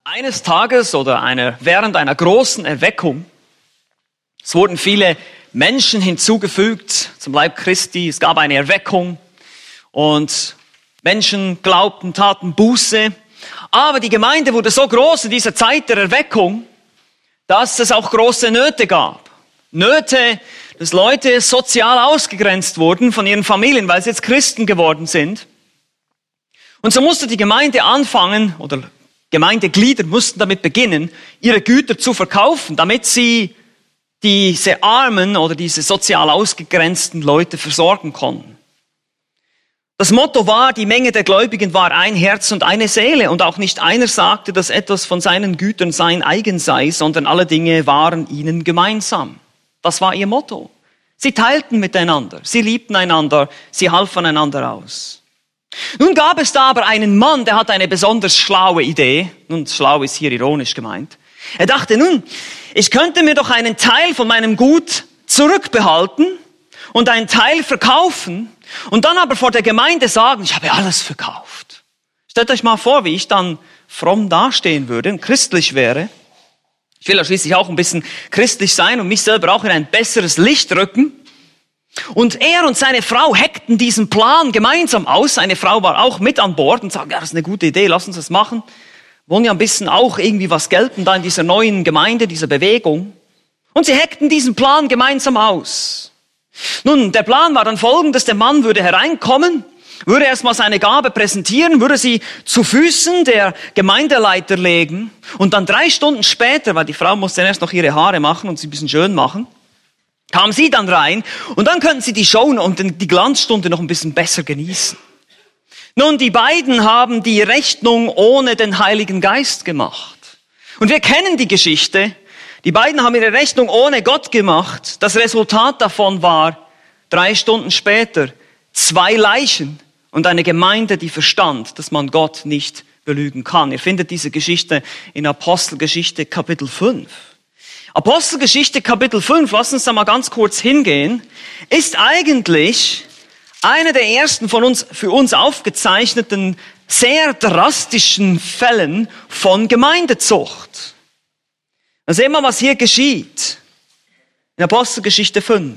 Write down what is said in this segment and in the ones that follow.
Eines Tages oder während einer großen Erweckung, es wurden viele Menschen hinzugefügt zum Leib Christi. Es gab eine Erweckung und Menschen glaubten, taten Buße. Aber die Gemeinde wurde so groß in dieser Zeit der Erweckung, dass es auch große Nöte gab. Nöte, dass Leute sozial ausgegrenzt wurden von ihren Familien, weil sie jetzt Christen geworden sind. Und so musste die Gemeinde anfangen, oder Gemeindeglieder mussten damit beginnen, ihre Güter zu verkaufen, damit sie diese armen oder diese sozial ausgegrenzten Leute versorgen konnten. Das Motto war, die Menge der Gläubigen war ein Herz und eine Seele, und auch nicht einer sagte, dass etwas von seinen Gütern sein eigen sei, sondern alle Dinge waren ihnen gemeinsam. Das war ihr Motto. Sie teilten miteinander, sie liebten einander, sie halfen einander aus. Nun gab es da aber einen Mann, der hatte eine besonders schlaue Idee. Nun, schlau ist hier ironisch gemeint. Er dachte, ich könnte mir doch einen Teil von meinem Gut zurückbehalten und einen Teil verkaufen und dann aber vor der Gemeinde sagen, ich habe alles verkauft. Stellt euch mal vor, wie ich dann fromm dastehen würde und christlich wäre. Ich will ja schließlich auch ein bisschen christlich sein und mich selber auch in ein besseres Licht rücken. Und er und seine Frau hackten diesen Plan gemeinsam aus. Seine Frau war auch mit an Bord und sagte, ja, das ist eine gute Idee, lass uns das machen. Wollen ja ein bisschen auch irgendwie was gelten da in dieser neuen Gemeinde, dieser Bewegung. Und sie hackten diesen Plan gemeinsam aus. Nun, der Plan war dann folgendes: Der Mann würde hereinkommen, würde erstmal seine Gabe präsentieren, würde sie zu Füßen der Gemeindeleiter legen und dann 3 Stunden später, weil die Frau musste erst noch ihre Haare machen und sie ein bisschen schön machen, kam sie dann rein und dann könnten sie die Show und die Glanzstunde noch ein bisschen besser genießen. Nun, die beiden haben die Rechnung ohne den Heiligen Geist gemacht. Und wir kennen die Geschichte. Die beiden haben ihre Rechnung ohne Gott gemacht. Das Resultat davon war 3 Stunden später 2 Leichen und eine Gemeinde, die verstand, dass man Gott nicht belügen kann. Ihr findet diese Geschichte in Apostelgeschichte Kapitel 5. Apostelgeschichte Kapitel 5, lass uns da mal ganz kurz hingehen, ist eigentlich eine der ersten für uns aufgezeichneten, sehr drastischen Fällen von Gemeindezucht. Dann sehen wir, was hier geschieht. In Apostelgeschichte 5.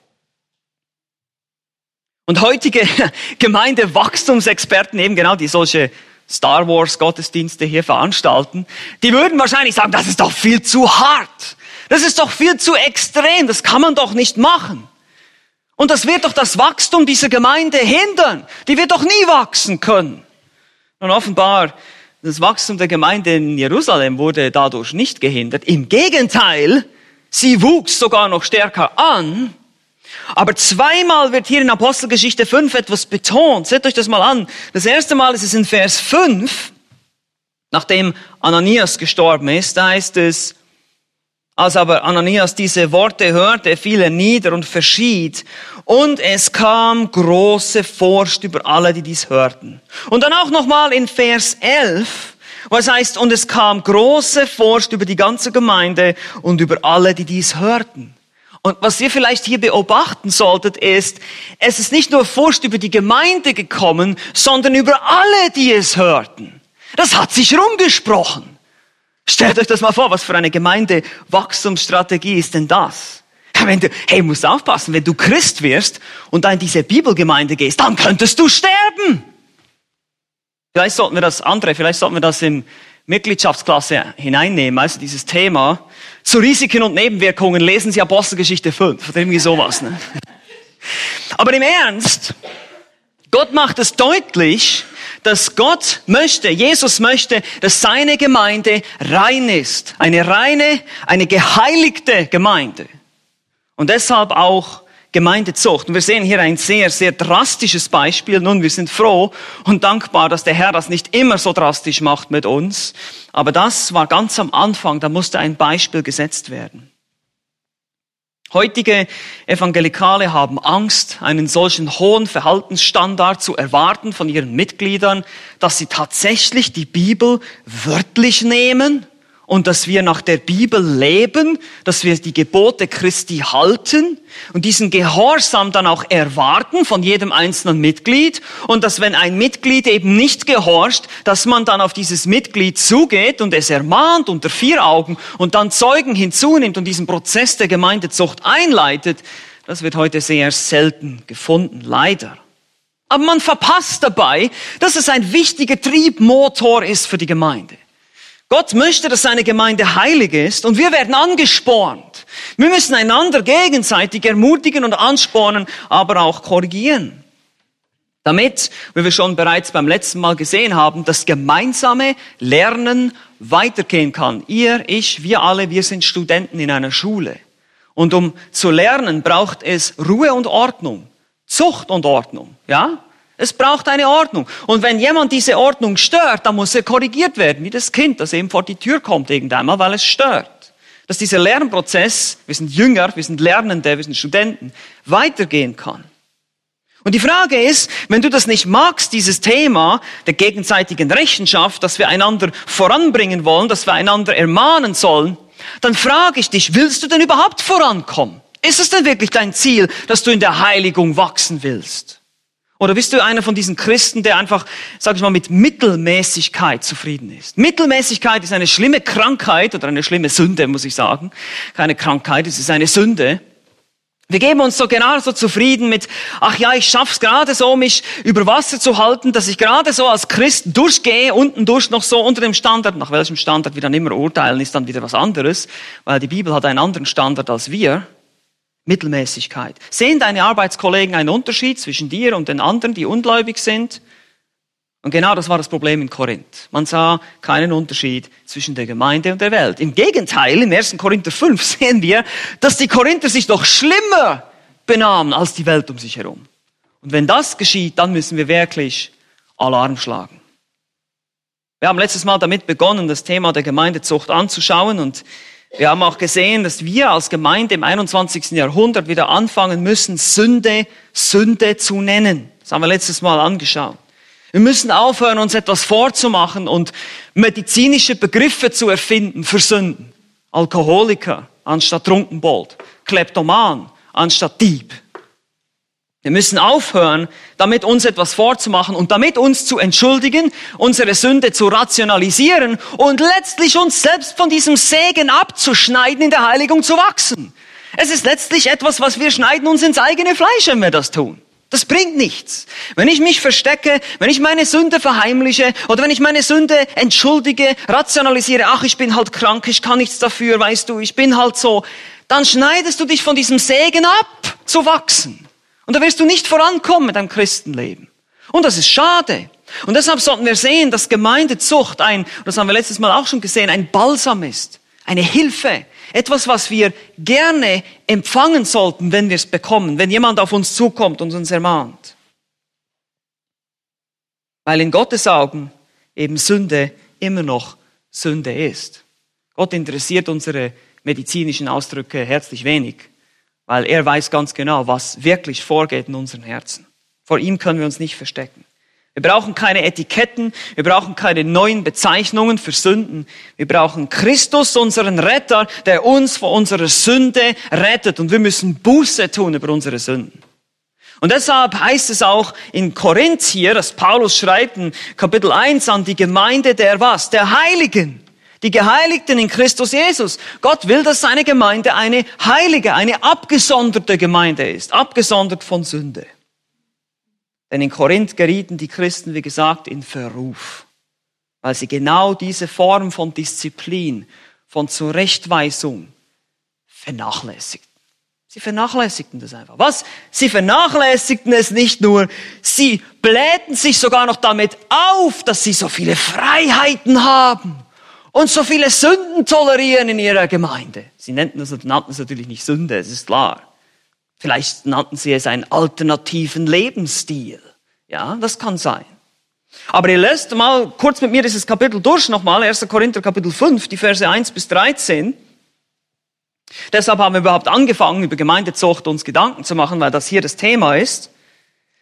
Und heutige Gemeindewachstumsexperten, eben genau, die solche Star Wars Gottesdienste hier veranstalten, die würden wahrscheinlich sagen, das ist doch viel zu hart. Das ist doch viel zu extrem. Das kann man doch nicht machen. Und das wird doch das Wachstum dieser Gemeinde hindern. Die wird doch nie wachsen können. Und offenbar, das Wachstum der Gemeinde in Jerusalem wurde dadurch nicht gehindert. Im Gegenteil, sie wuchs sogar noch stärker an. Aber 2-mal wird hier in Apostelgeschichte 5 etwas betont. Seht euch das mal an. Das erste Mal ist es in Vers 5, nachdem Ananias gestorben ist. Da heißt es, als aber Ananias diese Worte hörte, fiel er nieder und verschied. Und es kam große Furcht über alle, die dies hörten. Und dann auch nochmal in Vers 11, was heißt, und es kam große Furcht über die ganze Gemeinde und über alle, die dies hörten. Und was ihr vielleicht hier beobachten solltet, ist, es ist nicht nur Furcht über die Gemeinde gekommen, sondern über alle, die es hörten. Das hat sich rumgesprochen. Stellt euch das mal vor, was für eine Gemeindewachstumsstrategie ist denn das? Musst aufpassen, wenn du Christ wirst und dann in diese Bibelgemeinde gehst, dann könntest du sterben. Vielleicht sollten wir das in Mitgliedschaftsklasse hineinnehmen, also dieses Thema. Zu Risiken und Nebenwirkungen lesen Sie Apostelgeschichte 5 oder irgendwie sowas. Ne? Aber im Ernst, Gott macht es deutlich, dass Jesus möchte, dass seine Gemeinde rein ist. Eine reine, eine geheiligte Gemeinde. Und deshalb auch Gemeindezucht. Und wir sehen hier ein sehr, sehr drastisches Beispiel. Nun, wir sind froh und dankbar, dass der Herr das nicht immer so drastisch macht mit uns. Aber das war ganz am Anfang, da musste ein Beispiel gesetzt werden. Heutige Evangelikale haben Angst, einen solchen hohen Verhaltensstandard zu erwarten von ihren Mitgliedern, dass sie tatsächlich die Bibel wörtlich nehmen und dass wir nach der Bibel leben, dass wir die Gebote Christi halten und diesen Gehorsam dann auch erwarten von jedem einzelnen Mitglied und dass, wenn ein Mitglied eben nicht gehorcht, dass man dann auf dieses Mitglied zugeht und es ermahnt unter 4 Augen und dann Zeugen hinzunimmt und diesen Prozess der Gemeindezucht einleitet. Das wird heute sehr selten gefunden, leider. Aber man verpasst dabei, dass es ein wichtiger Triebmotor ist für die Gemeinde. Gott möchte, dass seine Gemeinde heilig ist und wir werden angespornt. Wir müssen einander gegenseitig ermutigen und anspornen, aber auch korrigieren. Damit, wie wir schon bereits beim letzten Mal gesehen haben, das gemeinsame Lernen weitergehen kann. Ihr, ich, wir alle, wir sind Studenten in einer Schule. Und um zu lernen, braucht es Ruhe und Ordnung, Zucht und Ordnung, ja? Es braucht eine Ordnung. Und wenn jemand diese Ordnung stört, dann muss er korrigiert werden, wie das Kind, das eben vor die Tür kommt irgendeinmal, weil es stört. Dass dieser Lernprozess, wir sind Jünger, wir sind Lernende, wir sind Studenten, weitergehen kann. Und die Frage ist, wenn du das nicht magst, dieses Thema der gegenseitigen Rechenschaft, dass wir einander voranbringen wollen, dass wir einander ermahnen sollen, dann frage ich dich, willst du denn überhaupt vorankommen? Ist es denn wirklich dein Ziel, dass du in der Heiligung wachsen willst? Oder bist du einer von diesen Christen, der einfach, sag ich mal, mit Mittelmäßigkeit zufrieden ist? Mittelmäßigkeit ist eine schlimme Krankheit oder eine schlimme Sünde, muss ich sagen. Keine Krankheit, es ist eine Sünde. Wir geben uns so genau so zufrieden mit, ach ja, ich schaff's gerade so, mich über Wasser zu halten, dass ich gerade so als Christ durchgehe, unten durch noch so unter dem Standard. Nach welchem Standard wir dann immer urteilen, ist dann wieder was anderes, weil die Bibel hat einen anderen Standard als wir. Mittelmäßigkeit. Sehen deine Arbeitskollegen einen Unterschied zwischen dir und den anderen, die ungläubig sind? Und genau das war das Problem in Korinth. Man sah keinen Unterschied zwischen der Gemeinde und der Welt. Im Gegenteil, im 1. Korinther 5 sehen wir, dass die Korinther sich noch schlimmer benahmen als die Welt um sich herum. Und wenn das geschieht, dann müssen wir wirklich Alarm schlagen. Wir haben letztes Mal damit begonnen, das Thema der Gemeindezucht anzuschauen und wir haben auch gesehen, dass wir als Gemeinde im 21. Jahrhundert wieder anfangen müssen, Sünde zu nennen. Das haben wir letztes Mal angeschaut. Wir müssen aufhören, uns etwas vorzumachen und medizinische Begriffe zu erfinden für Sünden. Alkoholiker anstatt Trunkenbold, Kleptoman anstatt Dieb. Wir müssen aufhören, damit uns etwas vorzumachen und damit uns zu entschuldigen, unsere Sünde zu rationalisieren und letztlich uns selbst von diesem Segen abzuschneiden, in der Heiligung zu wachsen. Es ist letztlich etwas, was wir schneiden uns ins eigene Fleisch, wenn wir das tun. Das bringt nichts. Wenn ich mich verstecke, wenn ich meine Sünde verheimliche oder wenn ich meine Sünde entschuldige, rationalisiere, ach, ich bin halt krank, ich kann nichts dafür, weißt du, ich bin halt so, dann schneidest du dich von diesem Segen ab, zu wachsen. Und da wirst du nicht vorankommen mit deinem Christenleben. Und das ist schade. Und deshalb sollten wir sehen, dass Gemeindezucht das haben wir letztes Mal auch schon gesehen, ein Balsam ist. Eine Hilfe. Etwas, was wir gerne empfangen sollten, wenn wir es bekommen. Wenn jemand auf uns zukommt und uns ermahnt. Weil in Gottes Augen eben Sünde immer noch Sünde ist. Gott interessiert unsere medizinischen Ausdrücke herzlich wenig. Weil er weiß ganz genau, was wirklich vorgeht in unseren Herzen. Vor ihm können wir uns nicht verstecken. Wir brauchen keine Etiketten, wir brauchen keine neuen Bezeichnungen für Sünden. Wir brauchen Christus, unseren Retter, der uns vor unserer Sünde rettet. Und wir müssen Buße tun über unsere Sünden. Und deshalb heißt es auch in Korinth hier, dass Paulus schreibt in Kapitel 1 an die Gemeinde der was? Der Heiligen. Die Geheiligten in Christus Jesus. Gott will, dass seine Gemeinde eine heilige, eine abgesonderte Gemeinde ist. Abgesondert von Sünde. Denn in Korinth gerieten die Christen, wie gesagt, in Verruf. Weil sie genau diese Form von Disziplin, von Zurechtweisung vernachlässigten. Sie vernachlässigten das einfach. Was? Sie vernachlässigten es nicht nur, sie blähten sich sogar noch damit auf, dass sie so viele Freiheiten haben. Und so viele Sünden tolerieren in ihrer Gemeinde. Sie nannten es natürlich nicht Sünde, es ist klar. Vielleicht nannten sie es einen alternativen Lebensstil. Ja, das kann sein. Aber ihr lest mal kurz mit mir dieses Kapitel durch nochmal, 1. Korinther Kapitel 5, die Verse 1 bis 13. Deshalb haben wir überhaupt angefangen, über Gemeindezucht uns Gedanken zu machen, weil das hier das Thema ist.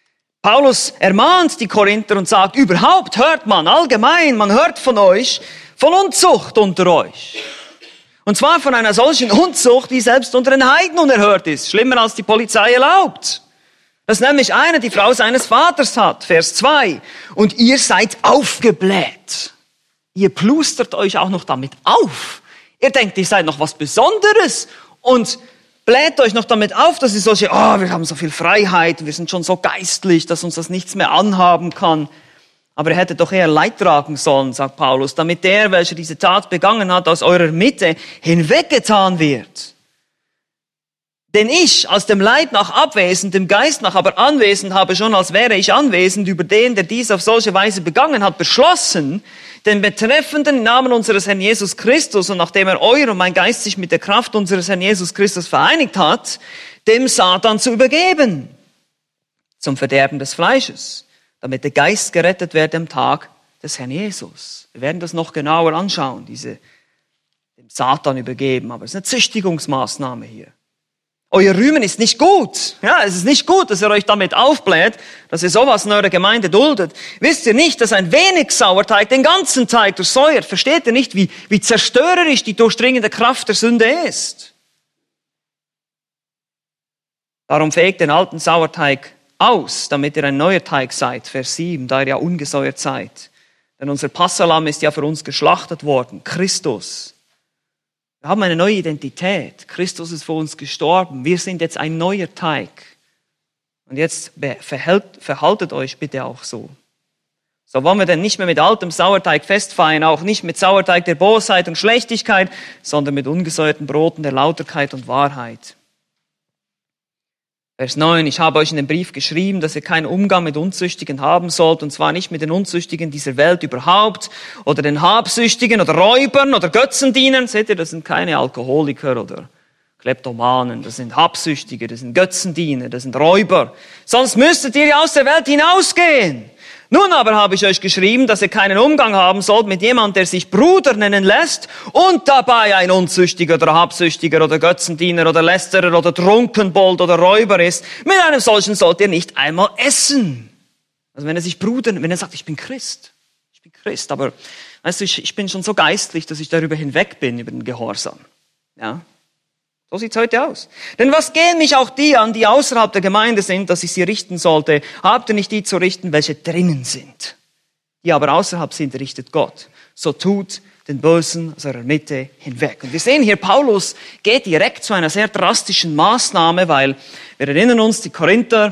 Paulus ermahnt die Korinther und sagt, überhaupt hört man allgemein, man hört von euch, von Unzucht unter euch. Und zwar von einer solchen Unzucht, die selbst unter den Heiden unerhört ist. Schlimmer als die Polizei erlaubt. Dass nämlich einer die Frau seines Vaters hat. Vers 2. Und ihr seid aufgebläht. Ihr plustert euch auch noch damit auf. Ihr denkt, ihr seid noch was Besonderes und bläht euch noch damit auf, dass ihr solche, wir haben so viel Freiheit, wir sind schon so geistlich, dass uns das nichts mehr anhaben kann. Aber ihr hättet doch eher Leid tragen sollen, sagt Paulus, damit der, welcher diese Tat begangen hat, aus eurer Mitte hinweggetan wird. Denn ich, aus dem Leib nach abwesend, dem Geist nach aber anwesend, habe schon, als wäre ich anwesend, über den, der dies auf solche Weise begangen hat, beschlossen, den Betreffenden im Namen unseres Herrn Jesus Christus und nachdem er euer und mein Geist sich mit der Kraft unseres Herrn Jesus Christus vereinigt hat, dem Satan zu übergeben, zum Verderben des Fleisches, damit der Geist gerettet werde am Tag des Herrn Jesus. Wir werden das noch genauer anschauen, dem Satan übergeben, aber es ist eine Züchtigungsmaßnahme hier. Euer Rühmen ist nicht gut. Ja, es ist nicht gut, dass ihr euch damit aufbläht, dass ihr sowas in eurer Gemeinde duldet. Wisst ihr nicht, dass ein wenig Sauerteig den ganzen Teig durchsäuert? Versteht ihr nicht, wie zerstörerisch die durchdringende Kraft der Sünde ist? Darum fegt den alten Sauerteig aus, damit ihr ein neuer Teig seid. Vers 7, da ihr ja ungesäuert seid. Denn unser Passahlamm ist ja für uns geschlachtet worden, Christus. Wir haben eine neue Identität. Christus ist für uns gestorben. Wir sind jetzt ein neuer Teig. Und jetzt verhaltet euch bitte auch so. So wollen wir denn nicht mehr mit altem Sauerteig festfeiern, auch nicht mit Sauerteig der Bosheit und Schlechtigkeit, sondern mit ungesäuerten Broten der Lauterkeit und Wahrheit. Vers 9, ich habe euch in dem Brief geschrieben, dass ihr keinen Umgang mit Unzüchtigen haben sollt, und zwar nicht mit den Unzüchtigen dieser Welt überhaupt, oder den Habsüchtigen oder Räubern oder Götzendienern. Seht ihr, das sind keine Alkoholiker oder Kleptomanen, das sind Habsüchtige, das sind Götzendiener, das sind Räuber. Sonst müsstet ihr ja aus der Welt hinausgehen. Nun aber habe ich euch geschrieben, dass ihr keinen Umgang haben sollt mit jemandem, der sich Bruder nennen lässt und dabei ein Unzüchtiger oder Habsüchtiger oder Götzendiener oder Lästerer oder Trunkenbold oder Räuber ist. Mit einem solchen sollt ihr nicht einmal essen. Also wenn er sagt, ich bin Christ, aber weißt du, ich bin schon so geistlich, dass ich darüber hinweg bin, über den Gehorsam. Ja? So sieht's heute aus. Denn was gehen mich auch die an, die außerhalb der Gemeinde sind, dass ich sie richten sollte? Habt ihr nicht die zu richten, welche drinnen sind? Die aber außerhalb sind, richtet Gott. So tut den Bösen aus eurer Mitte hinweg. Und wir sehen hier, Paulus geht direkt zu einer sehr drastischen Maßnahme, weil wir erinnern uns, die Korinther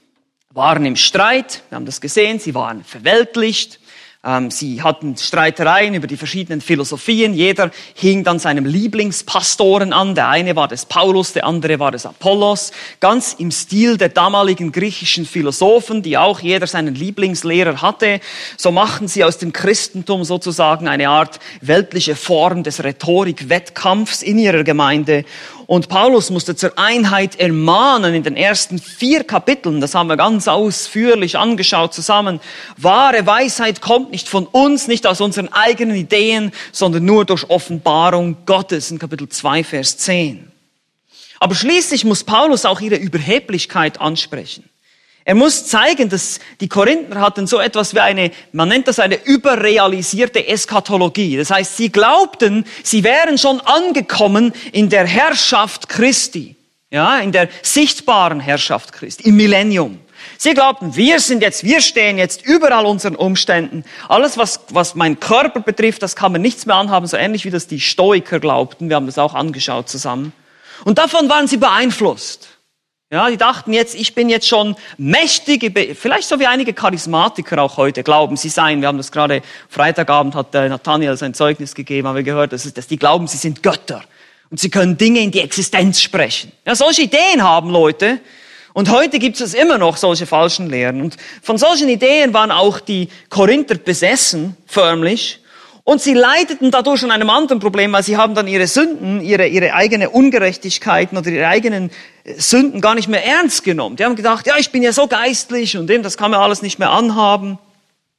waren im Streit. Wir haben das gesehen, sie waren verweltlicht. Sie hatten Streitereien über die verschiedenen Philosophien. Jeder hing dann seinem Lieblingspastoren an. Der eine war des Paulus, der andere war des Apollos. Ganz im Stil der damaligen griechischen Philosophen, die auch jeder seinen Lieblingslehrer hatte. So machten sie aus dem Christentum sozusagen eine Art weltliche Form des Rhetorikwettkampfs in ihrer Gemeinde. Und Paulus musste zur Einheit ermahnen in den ersten 4 Kapiteln. Das haben wir ganz ausführlich angeschaut zusammen. Wahre Weisheit kommt nicht von uns, nicht aus unseren eigenen Ideen, sondern nur durch Offenbarung Gottes in Kapitel 2, Vers 10. Aber schließlich muss Paulus auch ihre Überheblichkeit ansprechen. Er muss zeigen, dass die Korinther hatten so etwas wie man nennt das eine überrealisierte Eschatologie. Das heißt, sie glaubten, sie wären schon angekommen in der Herrschaft Christi. Ja, in der sichtbaren Herrschaft Christi, im Millennium. Sie glaubten, wir stehen jetzt überall unseren Umständen. Alles, was mein Körper betrifft, das kann man nichts mehr anhaben, so ähnlich wie das die Stoiker glaubten. Wir haben das auch angeschaut zusammen. Und davon waren sie beeinflusst. Ja, die dachten jetzt, ich bin jetzt schon mächtig, vielleicht so wie einige Charismatiker auch heute glauben, sie seien. Wir haben das gerade Freitagabend, hat Nathaniel sein Zeugnis gegeben, haben wir gehört, dass die glauben, sie sind Götter. Und sie können Dinge in die Existenz sprechen. Ja, solche Ideen haben Leute. Und heute gibt es immer noch solche falschen Lehren. Und von solchen Ideen waren auch die Korinther besessen, förmlich. Und sie leideten dadurch an einem anderen Problem, weil sie haben dann ihre Sünden, ihre eigene Ungerechtigkeiten oder ihre eigenen Sünden gar nicht mehr ernst genommen. Die haben gedacht, ja, ich bin ja so geistlich und das kann man alles nicht mehr anhaben.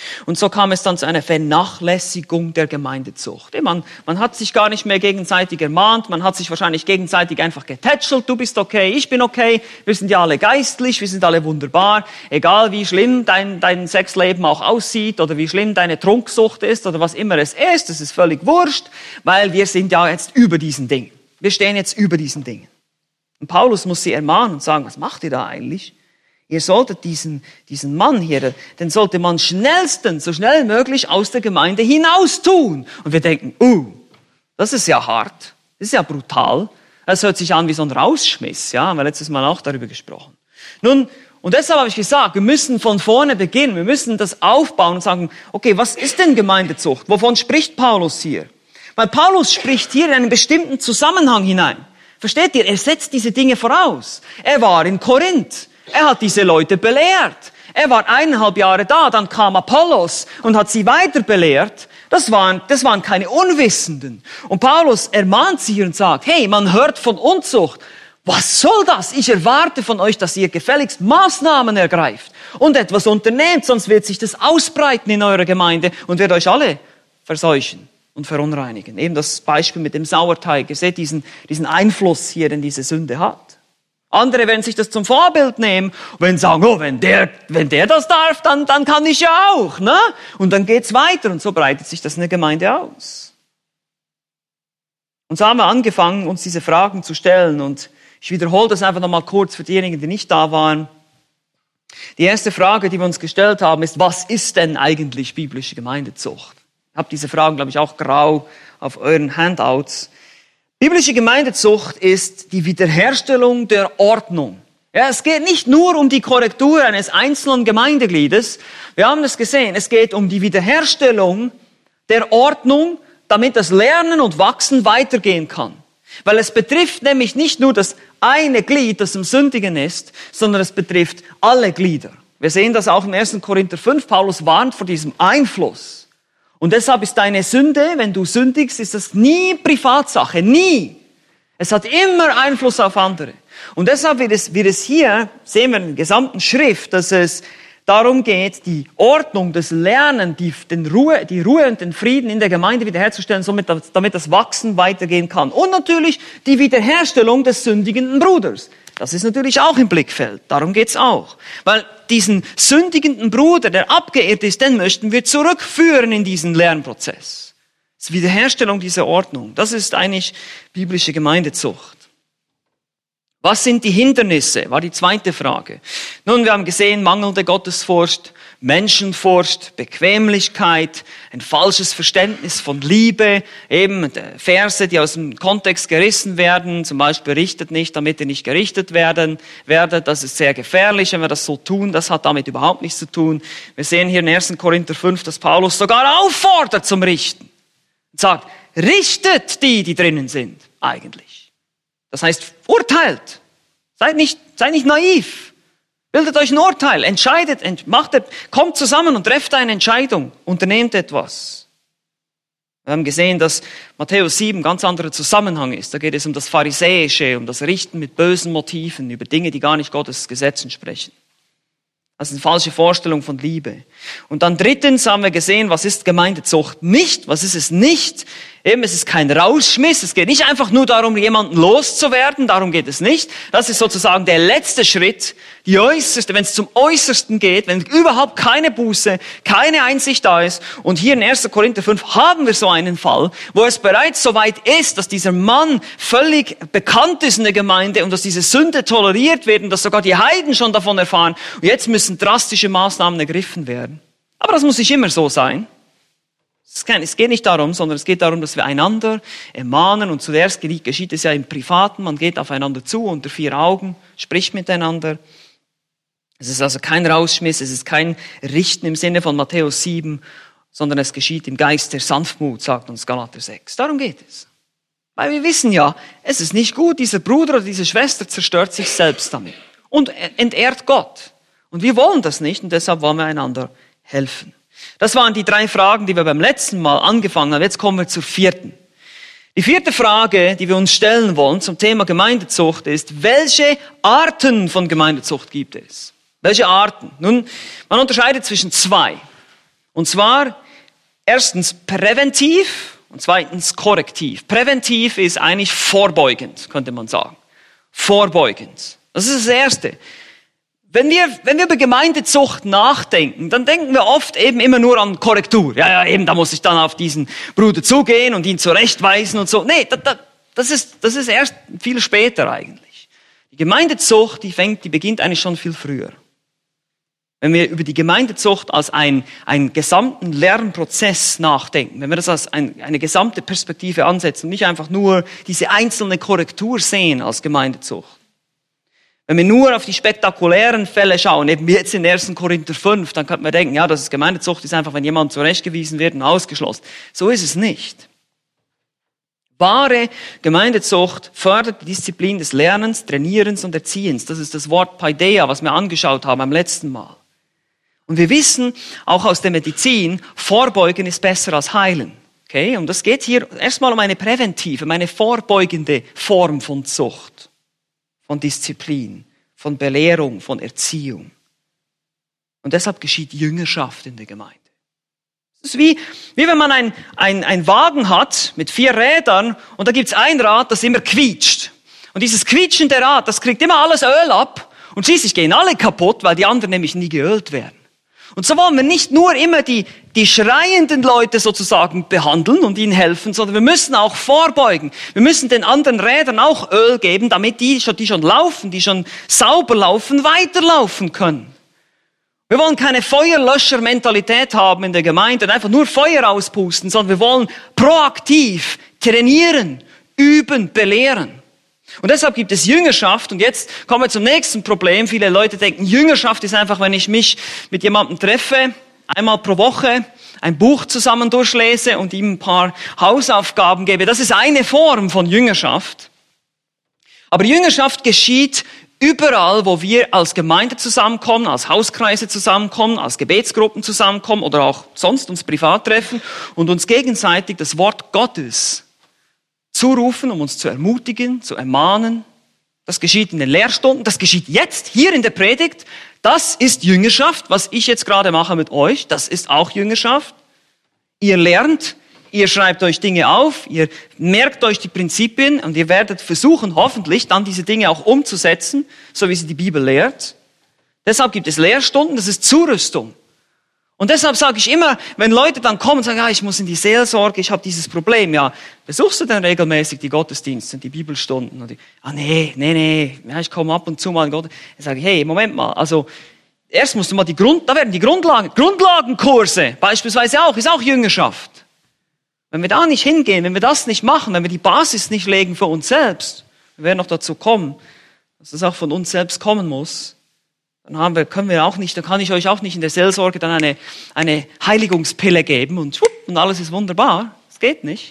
Und so kam es dann zu einer Vernachlässigung der Gemeindezucht. Man hat sich gar nicht mehr gegenseitig ermahnt, man hat sich wahrscheinlich gegenseitig einfach getätschelt, du bist okay, ich bin okay, wir sind ja alle geistlich, wir sind alle wunderbar, egal wie schlimm dein Sexleben auch aussieht oder wie schlimm deine Trunksucht ist oder was immer es ist völlig wurscht, weil wir sind ja jetzt über diesen Dingen. Wir stehen jetzt über diesen Dingen. Und Paulus muss sie ermahnen und sagen, was macht ihr da eigentlich? Ihr solltet diesen Mann hier, den sollte man so schnell möglich aus der Gemeinde hinaus tun. Und wir denken, das ist ja hart, das ist ja brutal. Das hört sich an wie so ein Rausschmiss, ja, haben wir letztes Mal auch darüber gesprochen. Nun, und deshalb habe ich gesagt, wir müssen von vorne beginnen, wir müssen das aufbauen und sagen, okay, was ist denn Gemeindezucht? Wovon spricht Paulus hier? Weil Paulus spricht hier in einen bestimmten Zusammenhang hinein. Versteht ihr? Er setzt diese Dinge voraus. Er war in Korinth. Er hat diese Leute belehrt. Er war 1,5 Jahre da, dann kam Apollos und hat sie weiter belehrt. Das waren keine Unwissenden. Und Paulus ermahnt sie hier und sagt, hey, man hört von Unzucht. Was soll das? Ich erwarte von euch, dass ihr gefälligst Maßnahmen ergreift und etwas unternehmt, sonst wird sich das ausbreiten in eurer Gemeinde und wird euch alle verseuchen und verunreinigen. Eben das Beispiel mit dem Sauerteig. Ihr seht diesen Einfluss hier, den diese Sünde hat. Andere werden sich das zum Vorbild nehmen und werden sagen, wenn der das darf, dann kann ich ja auch, ne? Und dann geht's weiter und so breitet sich das in der Gemeinde aus. Und so haben wir angefangen, uns diese Fragen zu stellen und ich wiederhole das einfach nochmal kurz für diejenigen, die nicht da waren. Die erste Frage, die wir uns gestellt haben, ist, was ist denn eigentlich biblische Gemeindezucht? Ich habe diese Fragen, glaube ich, auch grau auf euren Handouts. Biblische Gemeindezucht ist die Wiederherstellung der Ordnung. Ja, es geht nicht nur um die Korrektur eines einzelnen Gemeindegliedes. Wir haben es gesehen, es geht um die Wiederherstellung der Ordnung, damit das Lernen und Wachsen weitergehen kann. Weil es betrifft nämlich nicht nur das eine Glied, das im Sündigen ist, sondern es betrifft alle Glieder. Wir sehen das auch im 1. Korinther 5. Paulus warnt vor diesem Einfluss. Und deshalb ist deine Sünde, wenn du sündigst, ist das nie Privatsache, nie. Es hat immer Einfluss auf andere. Und deshalb wird es hier, sehen wir in der gesamten Schrift, dass es darum geht, die Ordnung, das Lernen, die Ruhe und den Frieden in der Gemeinde wiederherzustellen, damit das Wachsen weitergehen kann. Und natürlich die Wiederherstellung des sündigenden Bruders. Das ist natürlich auch im Blickfeld. Darum geht's auch. Weil diesen sündigenden Bruder, der abgeirrt ist, den möchten wir zurückführen in diesen Lernprozess. Das ist Wiederherstellung dieser Ordnung. Das ist eigentlich biblische Gemeindezucht. Was sind die Hindernisse? War die zweite Frage. Nun, wir haben gesehen, mangelnde Gottesfurcht, Menschenfurcht, Bequemlichkeit, ein falsches Verständnis von Liebe, eben Verse, die aus dem Kontext gerissen werden, zum Beispiel richtet nicht, damit ihr nicht gerichtet werdet. Das ist sehr gefährlich, wenn wir das so tun. Das hat damit überhaupt nichts zu tun. Wir sehen hier in 1. Korinther 5, dass Paulus sogar auffordert zum Richten. Und sagt, richtet die drinnen sind, eigentlich. Das heißt, urteilt. Seid nicht naiv. Bildet euch ein Urteil. Entscheidet, kommt zusammen und trefft eine Entscheidung. Unternehmt etwas. Wir haben gesehen, dass Matthäus 7 ein ganz anderer Zusammenhang ist. Da geht es um das Pharisäische, um das Richten mit bösen Motiven, über Dinge, die gar nicht Gottes Gesetz entsprechen. Das ist eine falsche Vorstellung von Liebe. Und dann drittens haben wir gesehen, was ist Gemeindezucht nicht? Was ist es nicht? Eben, es ist kein Rausschmiss. Es geht nicht einfach nur darum, jemanden loszuwerden. Darum geht es nicht. Das ist sozusagen der letzte Schritt. Die äußerste, wenn es zum Äußersten geht, wenn überhaupt keine Buße, keine Einsicht da ist. Und hier in 1. Korinther 5 haben wir so einen Fall, wo es bereits so weit ist, dass dieser Mann völlig bekannt ist in der Gemeinde und dass diese Sünde toleriert wird und dass sogar die Heiden schon davon erfahren. Und jetzt müssen drastische Maßnahmen ergriffen werden. Aber das muss nicht immer so sein. Es geht nicht darum, sondern es geht darum, dass wir einander ermahnen. Und zuerst geschieht es ja im Privaten. Man geht aufeinander zu, unter 4 Augen, spricht miteinander. Es ist also kein Rausschmiss, es ist kein Richten im Sinne von Matthäus 7, sondern es geschieht im Geist der Sanftmut, sagt uns Galater 6. Darum geht es. Weil wir wissen ja, es ist nicht gut, dieser Bruder oder diese Schwester zerstört sich selbst damit und entehrt Gott. Und wir wollen das nicht und deshalb wollen wir einander helfen. Das waren die 3 Fragen, die wir beim letzten Mal angefangen haben. Jetzt kommen wir zur 4. Die 4. Frage, die wir uns stellen wollen zum Thema Gemeindezucht ist, welche Arten von Gemeindezucht gibt es? Welche Arten? Nun, man unterscheidet zwischen 2. Und zwar erstens präventiv und zweitens korrektiv. Präventiv ist eigentlich vorbeugend, könnte man sagen. Vorbeugend. Das ist das Erste. Wenn wir über Gemeindezucht nachdenken, dann denken wir oft eben immer nur an Korrektur. Ja, eben, da muss ich dann auf diesen Bruder zugehen und ihn zurechtweisen und so. Nee, das ist erst viel später eigentlich. Die Gemeindezucht, die beginnt eigentlich schon viel früher. Wenn wir über die Gemeindezucht als einen gesamten Lernprozess nachdenken, wenn wir das als eine gesamte Perspektive ansetzen und nicht einfach nur diese einzelne Korrektur sehen als Gemeindezucht. Wenn wir nur auf die spektakulären Fälle schauen, eben wie jetzt in 1. Korinther 5, dann könnte man denken, ja, das ist Gemeindezucht, ist einfach, wenn jemand zurechtgewiesen wird und ausgeschlossen. So ist es nicht. Wahre Gemeindezucht fördert die Disziplin des Lernens, Trainierens und Erziehens. Das ist das Wort Paideia, was wir angeschaut haben beim letzten Mal. Und wir wissen, auch aus der Medizin, Vorbeugen ist besser als Heilen. Okay? Und das geht hier erstmal um eine präventive, eine vorbeugende Form von Zucht. Von Disziplin, von Belehrung, von Erziehung. Und deshalb geschieht Jüngerschaft in der Gemeinde. Es ist wie wenn man einen Wagen hat mit 4 Rädern und da gibt's ein Rad, das immer quietscht. Und dieses quietschende Rad, das kriegt immer alles Öl ab und schließlich gehen alle kaputt, weil die anderen nämlich nie geölt werden. Und so wollen wir nicht nur immer die schreienden Leute sozusagen behandeln und ihnen helfen, sondern wir müssen auch vorbeugen. Wir müssen den anderen Rädern auch Öl geben, damit die schon laufen, die schon sauber laufen, weiterlaufen können. Wir wollen keine Feuerlöscher-Mentalität haben in der Gemeinde und einfach nur Feuer auspusten, sondern wir wollen proaktiv trainieren, üben, belehren. Und deshalb gibt es Jüngerschaft. Und jetzt kommen wir zum nächsten Problem. Viele Leute denken, Jüngerschaft ist einfach, wenn ich mich mit jemandem treffe, einmal pro Woche ein Buch zusammen durchlese und ihm ein paar Hausaufgaben gebe. Das ist eine Form von Jüngerschaft. Aber Jüngerschaft geschieht überall, wo wir als Gemeinde zusammenkommen, als Hauskreise zusammenkommen, als Gebetsgruppen zusammenkommen oder auch sonst uns privat treffen und uns gegenseitig das Wort Gottes zurufen, um uns zu ermutigen, zu ermahnen. Das geschieht in den Lehrstunden, das geschieht jetzt, hier in der Predigt. Das ist Jüngerschaft, was ich jetzt gerade mache mit euch. Das ist auch Jüngerschaft. Ihr lernt, ihr schreibt euch Dinge auf, ihr merkt euch die Prinzipien und ihr werdet versuchen, hoffentlich dann diese Dinge auch umzusetzen, so wie sie die Bibel lehrt. Deshalb gibt es Lehrstunden, das ist Zurüstung. Und deshalb sage ich immer, wenn Leute dann kommen und sagen, ja, ich muss in die Seelsorge, ich habe dieses Problem, ja, besuchst du dann regelmäßig die Gottesdienste, die Bibelstunden? Und nee, ja, ich komme ab und zu mal in Gott. Ich sage, hey, Moment mal, also erst musst du mal da werden die Grundlagenkurse beispielsweise auch, ist auch Jüngerschaft. Wenn wir da nicht hingehen, wenn wir das nicht machen, wenn wir die Basis nicht legen für uns selbst, wir werden noch dazu kommen, dass das auch von uns selbst kommen muss, dann kann ich euch auch nicht in der Seelsorge dann eine Heiligungspille geben und alles ist wunderbar. Das geht nicht.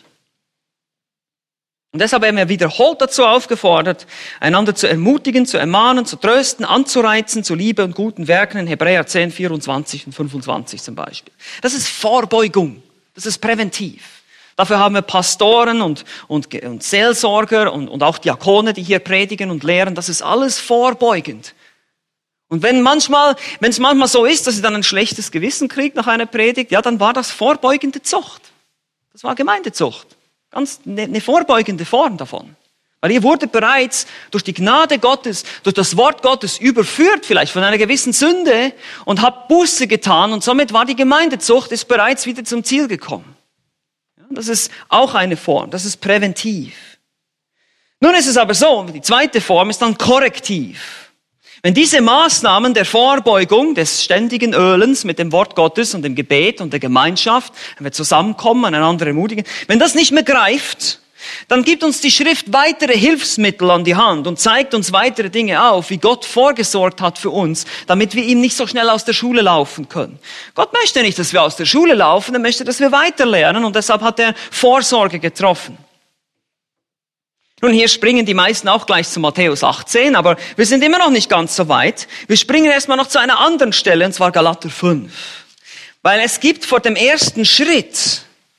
Und deshalb werden wir wiederholt dazu aufgefordert, einander zu ermutigen, zu ermahnen, zu trösten, anzureizen, zu Liebe und guten Werken in Hebräer 10, 24 und 25 zum Beispiel. Das ist Vorbeugung. Das ist präventiv. Dafür haben wir Pastoren und Seelsorger und auch Diakone, die hier predigen und lehren. Das ist alles vorbeugend. Und wenn es manchmal so ist, dass ihr dann ein schlechtes Gewissen kriegt nach einer Predigt, ja, dann war das vorbeugende Zucht. Das war Gemeindezucht. Ganz eine vorbeugende Form davon. Weil ihr wurdet bereits durch die Gnade Gottes, durch das Wort Gottes überführt, vielleicht von einer gewissen Sünde und habt Buße getan und somit war die Gemeindezucht, ist bereits wieder zum Ziel gekommen. Ja, das ist auch eine Form, das ist präventiv. Nun ist es aber so, die zweite Form ist dann korrektiv. Wenn diese Maßnahmen der Vorbeugung, des ständigen Ölens mit dem Wort Gottes und dem Gebet und der Gemeinschaft, wenn wir zusammenkommen, einander ermutigen, wenn das nicht mehr greift, dann gibt uns die Schrift weitere Hilfsmittel an die Hand und zeigt uns weitere Dinge auf, wie Gott vorgesorgt hat für uns, damit wir ihm nicht so schnell aus der Schule laufen können. Gott möchte nicht, dass wir aus der Schule laufen, er möchte, dass wir weiterlernen und deshalb hat er Vorsorge getroffen. Nun, hier springen die meisten auch gleich zu Matthäus 18, aber wir sind immer noch nicht ganz so weit. Wir springen erstmal noch zu einer anderen Stelle, und zwar Galater 5. Weil es gibt vor dem ersten Schritt,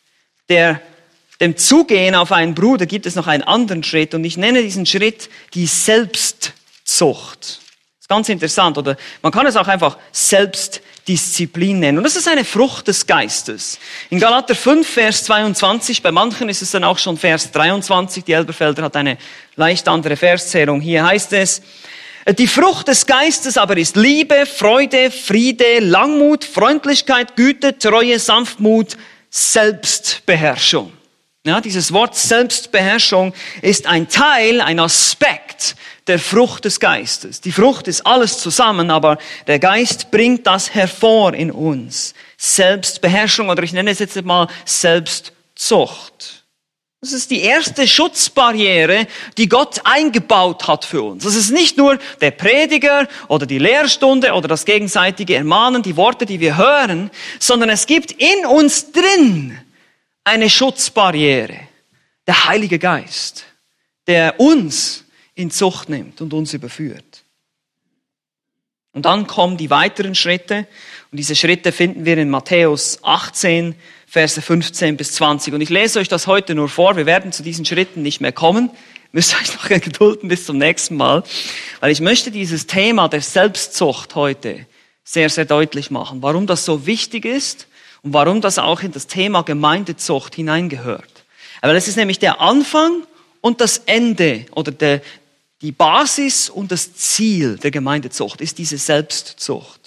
dem Zugehen auf einen Bruder, gibt es noch einen anderen Schritt, und ich nenne diesen Schritt die Selbstzucht. Das ist ganz interessant, oder man kann es auch einfach Selbstdisziplin Selbstdisziplin nennen. Und das ist eine Frucht des Geistes. In Galater 5, Vers 22, bei manchen ist es dann auch schon Vers 23, die Elberfelder hat eine leicht andere Verszählung. Hier heißt es, die Frucht des Geistes aber ist Liebe, Freude, Friede, Langmut, Freundlichkeit, Güte, Treue, Sanftmut, Selbstbeherrschung. Ja, dieses Wort Selbstbeherrschung ist ein Teil, ein Aspekt der Frucht des Geistes. Die Frucht ist alles zusammen, aber der Geist bringt das hervor in uns. Selbstbeherrschung, oder ich nenne es jetzt mal Selbstzucht. Das ist die erste Schutzbarriere, die Gott eingebaut hat für uns. Das ist nicht nur der Prediger oder die Lehrstunde oder das gegenseitige Ermahnen, die Worte, die wir hören, sondern es gibt in uns drin eine Schutzbarriere. Der Heilige Geist, der uns in Zucht nimmt und uns überführt. Und dann kommen die weiteren Schritte. Und diese Schritte finden wir in Matthäus 18, Verse 15 bis 20. Und ich lese euch das heute nur vor. Wir werden zu diesen Schritten nicht mehr kommen. Müsst euch noch gedulden bis zum nächsten Mal. Weil ich möchte dieses Thema der Selbstzucht heute sehr, sehr deutlich machen. Warum das so wichtig ist und warum das auch in das Thema Gemeindezucht hineingehört. Aber das ist nämlich der Anfang und das Ende oder die Basis und das Ziel der Gemeindezucht ist diese Selbstzucht.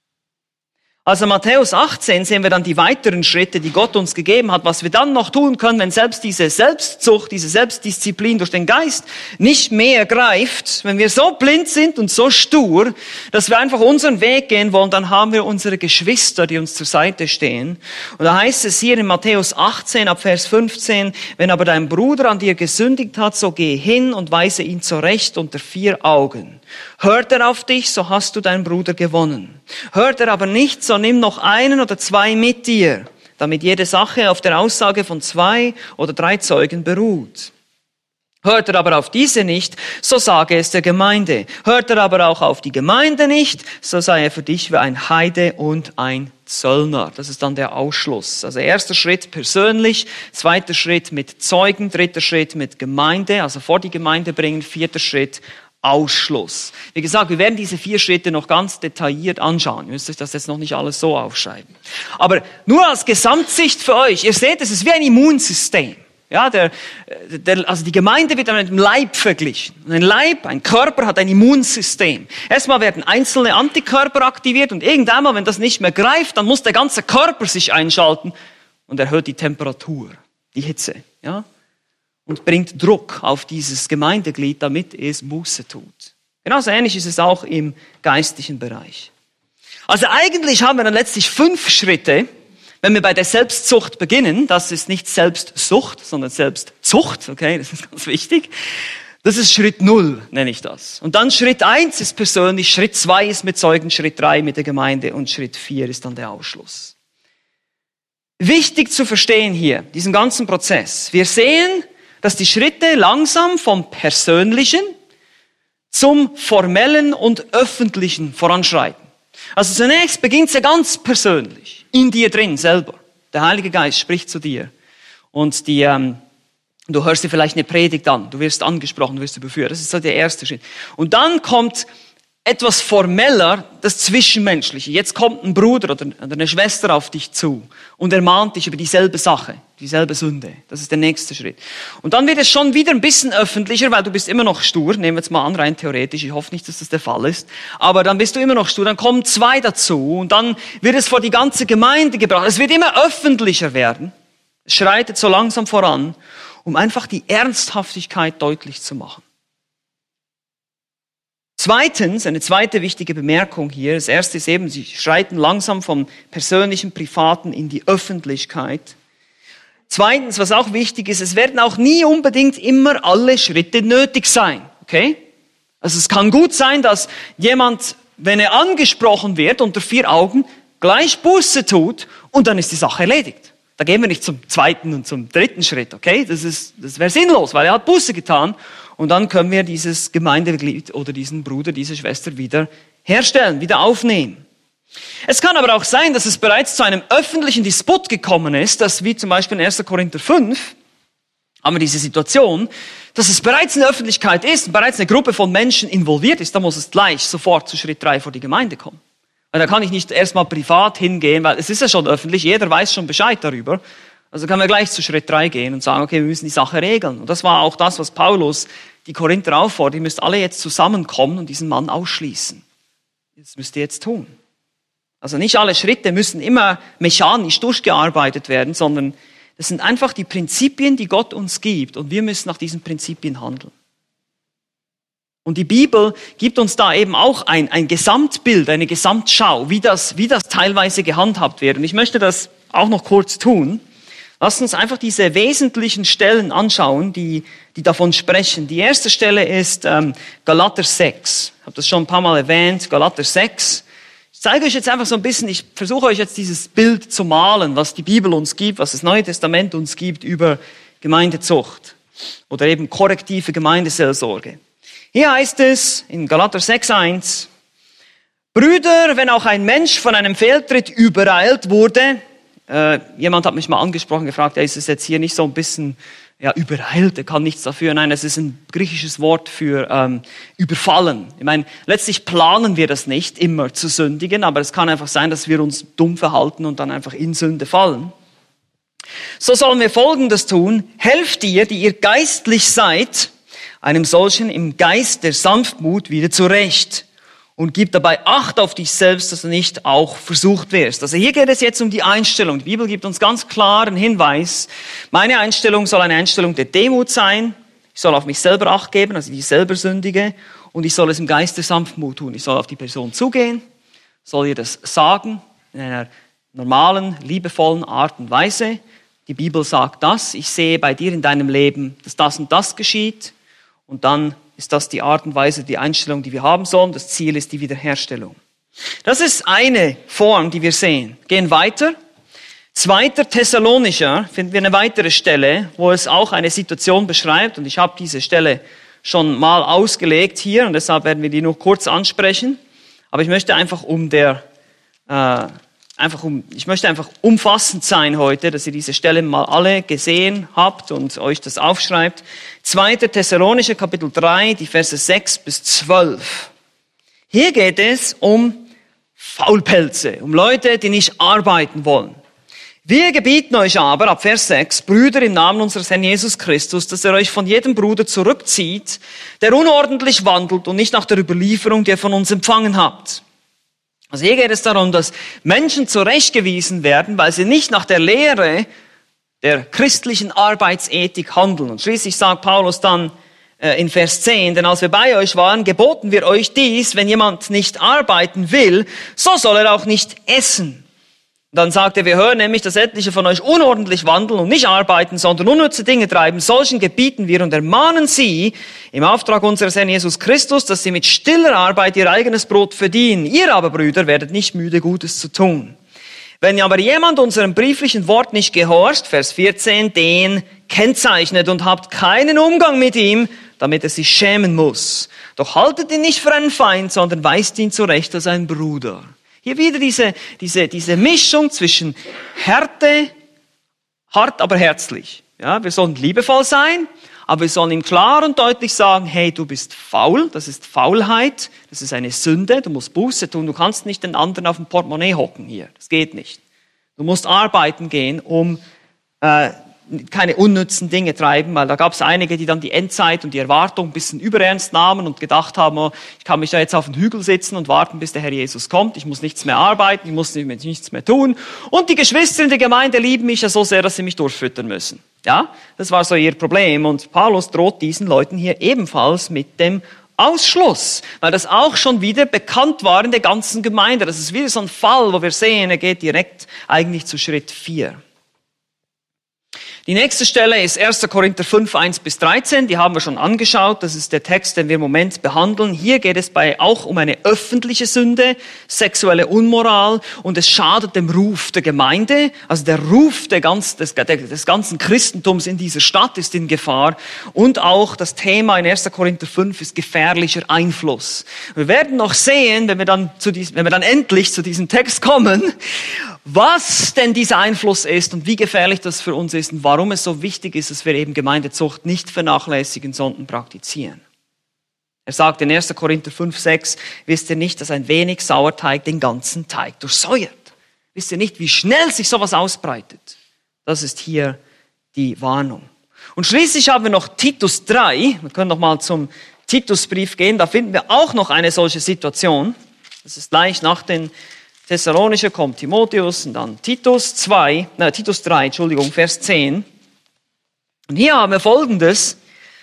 Also Matthäus 18 sehen wir dann die weiteren Schritte, die Gott uns gegeben hat, was wir dann noch tun können, wenn selbst diese Selbstzucht, diese Selbstdisziplin durch den Geist nicht mehr greift. Wenn wir so blind sind und so stur, dass wir einfach unseren Weg gehen wollen, dann haben wir unsere Geschwister, die uns zur Seite stehen. Und da heißt es hier in Matthäus 18 ab Vers 15, wenn aber dein Bruder an dir gesündigt hat, so geh hin und weise ihn zurecht unter 4 Augen. Hört er auf dich, so hast du deinen Bruder gewonnen. Hört er aber nicht, so nimm noch 1 oder 2 mit dir, damit jede Sache auf der Aussage von 2 oder 3 Zeugen beruht. Hört er aber auf diese nicht, so sage es der Gemeinde. Hört er aber auch auf die Gemeinde nicht, so sei er für dich wie ein Heide und ein Zöllner. Das ist dann der Ausschluss. Also erster Schritt persönlich, zweiter Schritt mit Zeugen, dritter Schritt mit Gemeinde, also vor die Gemeinde bringen, vierter Schritt Ausschluss. Wie gesagt, wir werden diese 4 Schritte noch ganz detailliert anschauen. Ihr müsst euch das jetzt noch nicht alles so aufschreiben. Aber nur als Gesamtsicht für euch. Ihr seht, es ist wie ein Immunsystem. Ja, also die Gemeinde wird mit dem Leib verglichen. Und ein Leib, ein Körper hat ein Immunsystem. Erstmal werden einzelne Antikörper aktiviert und irgendwann mal, wenn das nicht mehr greift, dann muss der ganze Körper sich einschalten und erhöht die Temperatur, die Hitze. Ja? Und bringt Druck auf dieses Gemeindeglied, damit es Buße tut. Genauso ähnlich ist es auch im geistlichen Bereich. Also eigentlich haben wir dann letztlich 5 Schritte, wenn wir bei der Selbstzucht beginnen. Das ist nicht Selbstsucht, sondern Selbstzucht. Okay, das ist ganz wichtig. Das ist Schritt 0, nenne ich das. Und dann Schritt 1 ist persönlich, Schritt 2 ist mit Zeugen, Schritt 3 mit der Gemeinde und Schritt 4 ist dann der Ausschluss. Wichtig zu verstehen hier, diesen ganzen Prozess. Wir sehen, dass die Schritte langsam vom Persönlichen zum Formellen und Öffentlichen voranschreiten. Also zunächst beginnt es ja ganz persönlich, in dir drin selber. Der Heilige Geist spricht zu dir und du hörst dir vielleicht eine Predigt an, du wirst angesprochen, du wirst überführt. Das ist so der erste Schritt. Und dann kommt etwas formeller, das Zwischenmenschliche. Jetzt kommt ein Bruder oder eine Schwester auf dich zu und ermahnt dich über dieselbe Sache, dieselbe Sünde. Das ist der nächste Schritt. Und dann wird es schon wieder ein bisschen öffentlicher, weil du bist immer noch stur. Nehmen wir jetzt mal an, rein theoretisch. Ich hoffe nicht, dass das der Fall ist. Aber dann bist du immer noch stur. Dann kommen 2 dazu und dann wird es vor die ganze Gemeinde gebracht. Es wird immer öffentlicher werden. Es schreitet so langsam voran, um einfach die Ernsthaftigkeit deutlich zu machen. Zweitens, eine zweite wichtige Bemerkung hier. Das erste ist eben, sie schreiten langsam vom persönlichen, privaten in die Öffentlichkeit. Zweitens, was auch wichtig ist, es werden auch nie unbedingt immer alle Schritte nötig sein. Okay? Also es kann gut sein, dass jemand, wenn er angesprochen wird unter 4 Augen, gleich Buße tut und dann ist die Sache erledigt. Da gehen wir nicht zum 2. und zum 3. Schritt, okay? Das wäre sinnlos, weil er hat Buße getan. Und dann können wir dieses Gemeindeglied oder diesen Bruder, diese Schwester wieder herstellen, wieder aufnehmen. Es kann aber auch sein, dass es bereits zu einem öffentlichen Disput gekommen ist, dass wie zum Beispiel in 1. Korinther 5 haben wir diese Situation, dass es bereits in der Öffentlichkeit ist und bereits eine Gruppe von Menschen involviert ist, dann muss es gleich sofort zu Schritt 3 vor die Gemeinde kommen. Weil da kann ich nicht erstmal privat hingehen, weil es ist ja schon öffentlich, jeder weiß schon Bescheid darüber. Also können wir gleich zu Schritt 3 gehen und sagen, okay, wir müssen die Sache regeln. Und das war auch das, was Paulus die Korinther auffordert. Ihr müsst alle jetzt zusammenkommen und diesen Mann ausschließen. Das müsst ihr jetzt tun. Also nicht alle Schritte müssen immer mechanisch durchgearbeitet werden, sondern das sind einfach die Prinzipien, die Gott uns gibt. Und wir müssen nach diesen Prinzipien handeln. Und die Bibel gibt uns da eben auch ein Gesamtbild, eine Gesamtschau, wie das teilweise gehandhabt wird. Und ich möchte das auch noch kurz tun. Lasst uns einfach diese wesentlichen Stellen anschauen, die davon sprechen. Die erste Stelle ist Galater 6. Ich habe das schon ein paar Mal erwähnt, Galater 6. Ich zeige euch jetzt einfach so ein bisschen, ich versuche euch jetzt dieses Bild zu malen, was die Bibel uns gibt, was das Neue Testament uns gibt über Gemeindezucht oder eben korrektive Gemeindeseelsorge. Hier heißt es in Galater 6,1, Brüder, wenn auch ein Mensch von einem Fehltritt übereilt wurde, jemand hat mich mal angesprochen, gefragt, ist es jetzt hier nicht so ein bisschen übereilt, er kann nichts dafür. Nein, es ist ein griechisches Wort für überfallen. Ich meine, letztlich planen wir das nicht, immer zu sündigen, aber es kann einfach sein, dass wir uns dumm verhalten und dann einfach in Sünde fallen. So sollen wir Folgendes tun, helft ihr, die ihr geistlich seid, einem solchen im Geist der Sanftmut wieder zurecht und gib dabei Acht auf dich selbst, dass du nicht auch versucht wirst. Also hier geht es jetzt um die Einstellung. Die Bibel gibt uns ganz klar einen Hinweis. Meine Einstellung soll eine Einstellung der Demut sein. Ich soll auf mich selber Acht geben, also ich selber sündige. Und ich soll es im Geist der Sanftmut tun. Ich soll auf die Person zugehen, soll ihr das sagen, in einer normalen, liebevollen Art und Weise. Die Bibel sagt das. Ich sehe bei dir in deinem Leben, dass das und das geschieht. Und dann ist das die Art und Weise, die Einstellung, die wir haben sollen. Das Ziel ist die Wiederherstellung. Das ist eine Form, die wir sehen. Gehen weiter. 2. Thessalonicher finden wir eine weitere Stelle, wo es auch eine Situation beschreibt. Und ich habe diese Stelle schon mal ausgelegt hier und deshalb werden wir die nur kurz ansprechen. Aber ich möchte einfach ich möchte einfach umfassend sein heute, dass ihr diese Stelle mal alle gesehen habt und euch das aufschreibt. 2. Thessalonicher Kapitel 3, die Verse 6 bis 12. Hier geht es um Faulpelze, um Leute, die nicht arbeiten wollen. Wir gebieten euch aber, ab Vers 6, Brüder im Namen unseres Herrn Jesus Christus, dass ihr euch von jedem Bruder zurückzieht, der unordentlich wandelt und nicht nach der Überlieferung, die ihr von uns empfangen habt. Also hier geht es darum, dass Menschen zurechtgewiesen werden, weil sie nicht nach der Lehre der christlichen Arbeitsethik handeln. Und schließlich sagt Paulus dann in Vers 10, denn als wir bei euch waren, geboten wir euch dies, wenn jemand nicht arbeiten will, so soll er auch nicht essen. Und dann sagt er, wir hören nämlich, dass etliche von euch unordentlich wandeln und nicht arbeiten, sondern unnütze Dinge treiben. Solchen gebieten wir und ermahnen sie im Auftrag unseres Herrn Jesus Christus, dass sie mit stiller Arbeit ihr eigenes Brot verdienen. Ihr aber, Brüder, werdet nicht müde, Gutes zu tun. Wenn aber jemand unserem brieflichen Wort nicht gehorcht, Vers 14, den kennzeichnet und habt keinen Umgang mit ihm, damit er sich schämen muss. Doch haltet ihn nicht für einen Feind, sondern weist ihn zurecht als ein Bruder. Hier wieder diese Mischung zwischen Härte, hart, aber herzlich. Ja, wir sollen liebevoll sein, aber wir sollen ihm klar und deutlich sagen, hey, du bist faul, das ist Faulheit, das ist eine Sünde, du musst Buße tun, du kannst nicht den anderen auf dem Portemonnaie hocken hier, das geht nicht. Du musst arbeiten gehen, um keine unnützen Dinge treiben, weil da gab es einige, die dann die Endzeit und die Erwartung ein bisschen überernst nahmen und gedacht haben, oh, ich kann mich da jetzt auf den Hügel sitzen und warten, bis der Herr Jesus kommt, ich muss nichts mehr arbeiten, ich muss nichts mehr tun und die Geschwister in der Gemeinde lieben mich ja so sehr, dass sie mich durchfüttern müssen. Ja, das war so ihr Problem und Paulus droht diesen Leuten hier ebenfalls mit dem Ausschluss, weil das auch schon wieder bekannt war in der ganzen Gemeinde. Das ist wieder so ein Fall, wo wir sehen, er geht direkt eigentlich zu Schritt 4. Die nächste Stelle ist 1. Korinther 5, 1 bis 13. Die haben wir schon angeschaut. Das ist der Text, den wir im Moment behandeln. Hier geht es auch um eine öffentliche Sünde, sexuelle Unmoral. Und es schadet dem Ruf der Gemeinde. Also der Ruf des ganzen Christentums in dieser Stadt ist in Gefahr. Und auch das Thema in 1. Korinther 5 ist gefährlicher Einfluss. Wir werden noch sehen, wenn wir dann endlich zu diesem Text kommen, was denn dieser Einfluss ist und wie gefährlich das für uns ist und warum es so wichtig ist, dass wir eben Gemeindezucht nicht vernachlässigen, sondern praktizieren. Er sagt in 1. Korinther 5,6, wisst ihr nicht, dass ein wenig Sauerteig den ganzen Teig durchsäuert? Wisst ihr nicht, wie schnell sich sowas ausbreitet? Das ist hier die Warnung. Und schließlich haben wir noch Titus 3. Wir können noch mal zum Titusbrief gehen. Da finden wir auch noch eine solche Situation. Das ist gleich nach den Thessalonicher kommt Timotheus und dann Titus 3, Vers 10. Und hier haben wir Folgendes.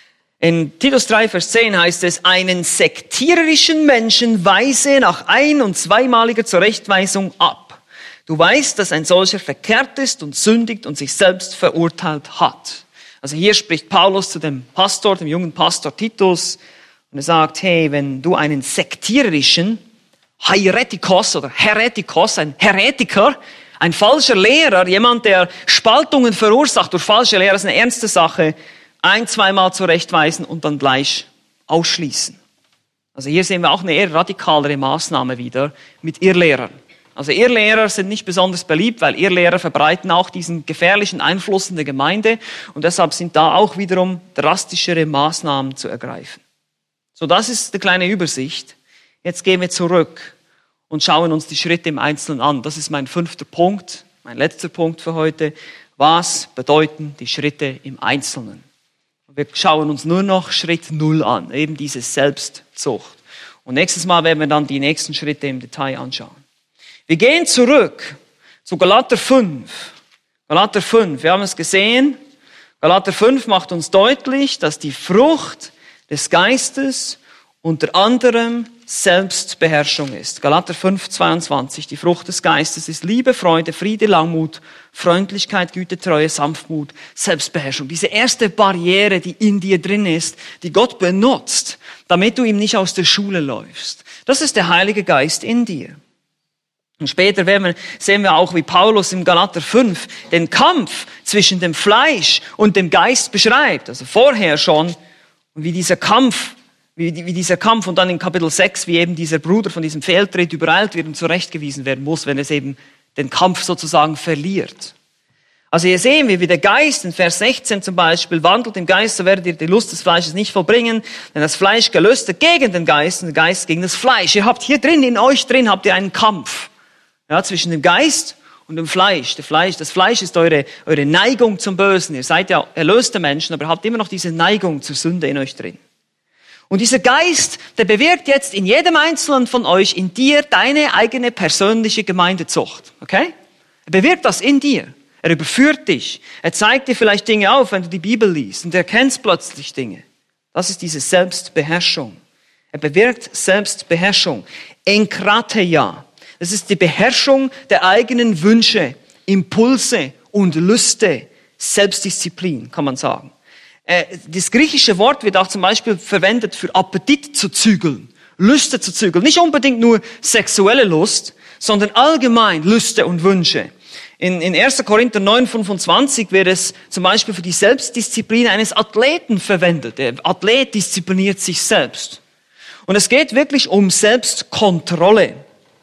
In Titus 3, Vers 10 heißt es, einen sektiererischen Menschen weise nach ein- und zweimaliger Zurechtweisung ab. Du weißt, dass ein solcher verkehrt ist und sündigt und sich selbst verurteilt hat. Also hier spricht Paulus zu dem Pastor, dem jungen Pastor Titus, und er sagt, hey, wenn du einen sektiererischen Heretikos oder Heretikos, ein Heretiker, ein falscher Lehrer, jemand, der Spaltungen verursacht durch falsche Lehre, ist eine ernste Sache, ein-, zweimal zurechtweisen und dann gleich ausschließen. Also hier sehen wir auch eine eher radikalere Maßnahme wieder mit Irrlehrern. Also Irrlehrer sind nicht besonders beliebt, weil Irrlehrer verbreiten auch diesen gefährlichen Einfluss in der Gemeinde und deshalb sind da auch wiederum drastischere Maßnahmen zu ergreifen. So, das ist eine kleine Übersicht. Jetzt gehen wir zurück und schauen uns die Schritte im Einzelnen an. Das ist mein 5. Punkt, mein letzter Punkt für heute. Was bedeuten die Schritte im Einzelnen? Wir schauen uns nur noch Schritt 0 an, eben diese Selbstzucht. Und nächstes Mal werden wir dann die nächsten Schritte im Detail anschauen. Wir gehen zurück zu Galater 5. Galater 5, wir haben es gesehen. Galater 5 macht uns deutlich, dass die Frucht des Geistes unter anderem Selbstbeherrschung ist. Galater 5, 22, die Frucht des Geistes ist Liebe, Freude, Friede, Langmut, Freundlichkeit, Güte, Treue, Sanftmut, Selbstbeherrschung. Diese erste Barriere, die in dir drin ist, die Gott benutzt, damit du ihm nicht aus der Schule läufst. Das ist der Heilige Geist in dir. Und später sehen wir auch, wie Paulus im Galater 5 den Kampf zwischen dem Fleisch und dem Geist beschreibt. Also vorher schon, wie dieser Kampf und dann in Kapitel 6, wie eben dieser Bruder von diesem Fehltritt übereilt wird und zurechtgewiesen werden muss, wenn es eben den Kampf sozusagen verliert. Also hier sehen wir, wie der Geist in Vers 16 zum Beispiel wandelt im Geist, so werdet ihr die Lust des Fleisches nicht vollbringen, denn das Fleisch gelüstet gegen den Geist und der Geist gegen das Fleisch. Ihr habt hier drin, in euch drin, habt ihr einen Kampf. Ja, zwischen dem Geist und dem Fleisch. Das Fleisch ist eure Neigung zum Bösen. Ihr seid ja erlöste Menschen, aber habt immer noch diese Neigung zur Sünde in euch drin. Und dieser Geist, der bewirkt jetzt in jedem Einzelnen von euch, in dir, deine eigene persönliche Gemeindezucht. Okay? Er bewirkt das in dir. Er überführt dich. Er zeigt dir vielleicht Dinge auf, wenn du die Bibel liest und du erkennst plötzlich Dinge. Das ist diese Selbstbeherrschung. Er bewirkt Selbstbeherrschung. Enkrateia. Das ist die Beherrschung der eigenen Wünsche, Impulse und Lüste. Selbstdisziplin, kann man sagen. Das griechische Wort wird auch zum Beispiel verwendet für Appetit zu zügeln, Lüste zu zügeln. Nicht unbedingt nur sexuelle Lust, sondern allgemein Lüste und Wünsche. In 1. Korinther 9, 25 wird es zum Beispiel für die Selbstdisziplin eines Athleten verwendet. Der Athlet diszipliniert sich selbst. Und es geht wirklich um Selbstkontrolle.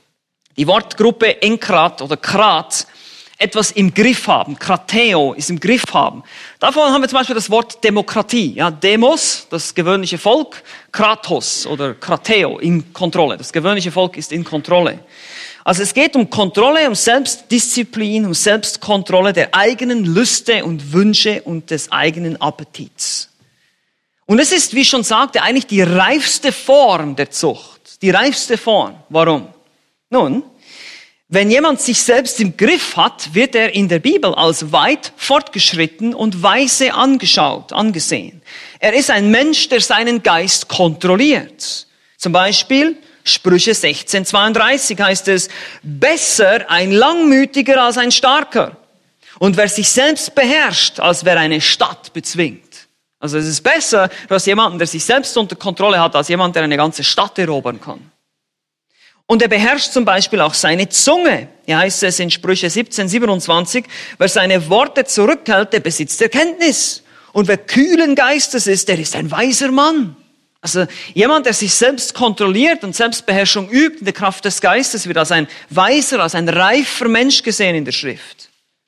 Die Wortgruppe Enkrat oder Krat, etwas im Griff haben. Krateo ist im Griff haben. Davon haben wir zum Beispiel das Wort Demokratie. Ja, Demos, das gewöhnliche Volk. Kratos oder Krateo, in Kontrolle. Das gewöhnliche Volk ist in Kontrolle. Also es geht um Kontrolle, um Selbstdisziplin, um Selbstkontrolle der eigenen Lüste und Wünsche und des eigenen Appetits. Und es ist, wie ich schon sagte, eigentlich die reifste Form der Zucht. Die reifste Form. Warum? Nun, wenn jemand sich selbst im Griff hat, wird er in der Bibel als weit fortgeschritten und weise angesehen. Er ist ein Mensch, der seinen Geist kontrolliert. Zum Beispiel Sprüche 16,32 heißt es, besser ein Langmütiger als ein Starker. Und wer sich selbst beherrscht, als wer eine Stadt bezwingt. Also es ist besser, du hast jemanden, der sich selbst unter Kontrolle hat, als jemand, der eine ganze Stadt erobern kann. Und er beherrscht zum Beispiel auch seine Zunge. Hier heißt es in Sprüche 17,27, wer seine Worte zurückhält, der besitzt Erkenntnis. Und wer kühlen Geistes ist, der ist ein weiser Mann. Also jemand, der sich selbst kontrolliert und Selbstbeherrschung übt in der Kraft des Geistes, wird als ein weiser, als ein reifer Mensch gesehen in der Schrift.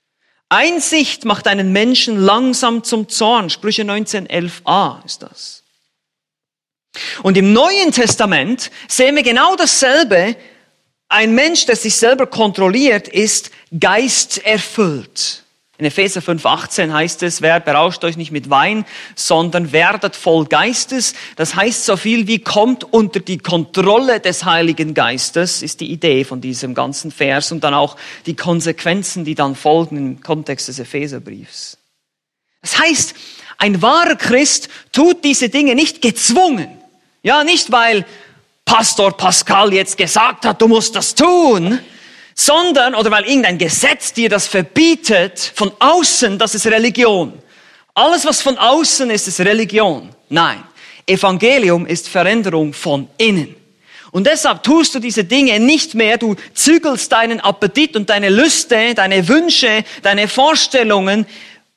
Einsicht macht einen Menschen langsam zum Zorn. Sprüche 19,11a ist das. Und im Neuen Testament sehen wir genau dasselbe. Ein Mensch, der sich selber kontrolliert, ist geisterfüllt. In Epheser 5,18 heißt es, berauscht euch nicht mit Wein, sondern werdet voll Geistes. Das heißt so viel wie kommt unter die Kontrolle des Heiligen Geistes, ist die Idee von diesem ganzen Vers und dann auch die Konsequenzen, die dann folgen im Kontext des Epheserbriefs. Das heißt, ein wahrer Christ tut diese Dinge nicht gezwungen. Ja, nicht weil Pastor Pascal jetzt gesagt hat, du musst das tun, sondern, oder weil irgendein Gesetz dir das verbietet, von außen, das ist Religion. Alles, was von außen ist, ist Religion. Nein, Evangelium ist Veränderung von innen. Und deshalb tust du diese Dinge nicht mehr, du zügelst deinen Appetit und deine Lüste, deine Wünsche, deine Vorstellungen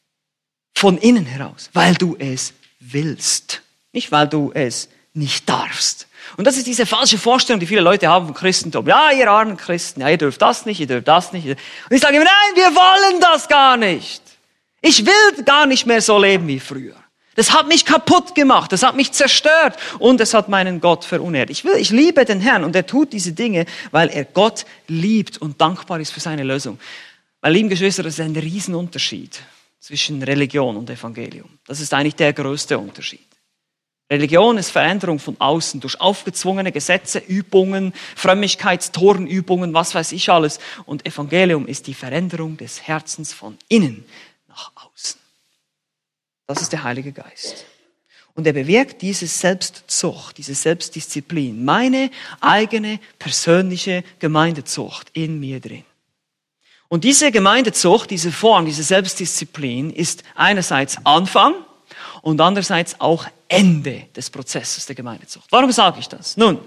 von innen heraus, weil du es willst, nicht weil du es nicht darfst. Und das ist diese falsche Vorstellung, die viele Leute haben vom Christentum. Ja, ihr armen Christen, ja, ihr dürft das nicht, ihr dürft das nicht. Und ich sage immer, nein, wir wollen das gar nicht. Ich will gar nicht mehr so leben wie früher. Das hat mich kaputt gemacht, das hat mich zerstört und es hat meinen Gott verunehrt. Ich liebe den Herrn und er tut diese Dinge, weil er Gott liebt und dankbar ist für seine Lösung. Meine lieben Geschwister, das ist ein Riesenunterschied zwischen Religion und Evangelium. Das ist eigentlich der größte Unterschied. Religion ist Veränderung von außen durch aufgezwungene Gesetze, Übungen, Frömmigkeitstorenübungen, was weiß ich alles. Und Evangelium ist die Veränderung des Herzens von innen nach außen. Das ist der Heilige Geist. Und er bewirkt diese Selbstzucht, diese Selbstdisziplin, meine eigene persönliche Gemeindezucht in mir drin. Und diese Gemeindezucht, diese Form, diese Selbstdisziplin ist einerseits Anfang und andererseits auch Ende des Prozesses der Gemeindezucht. Warum sage ich das? Nun,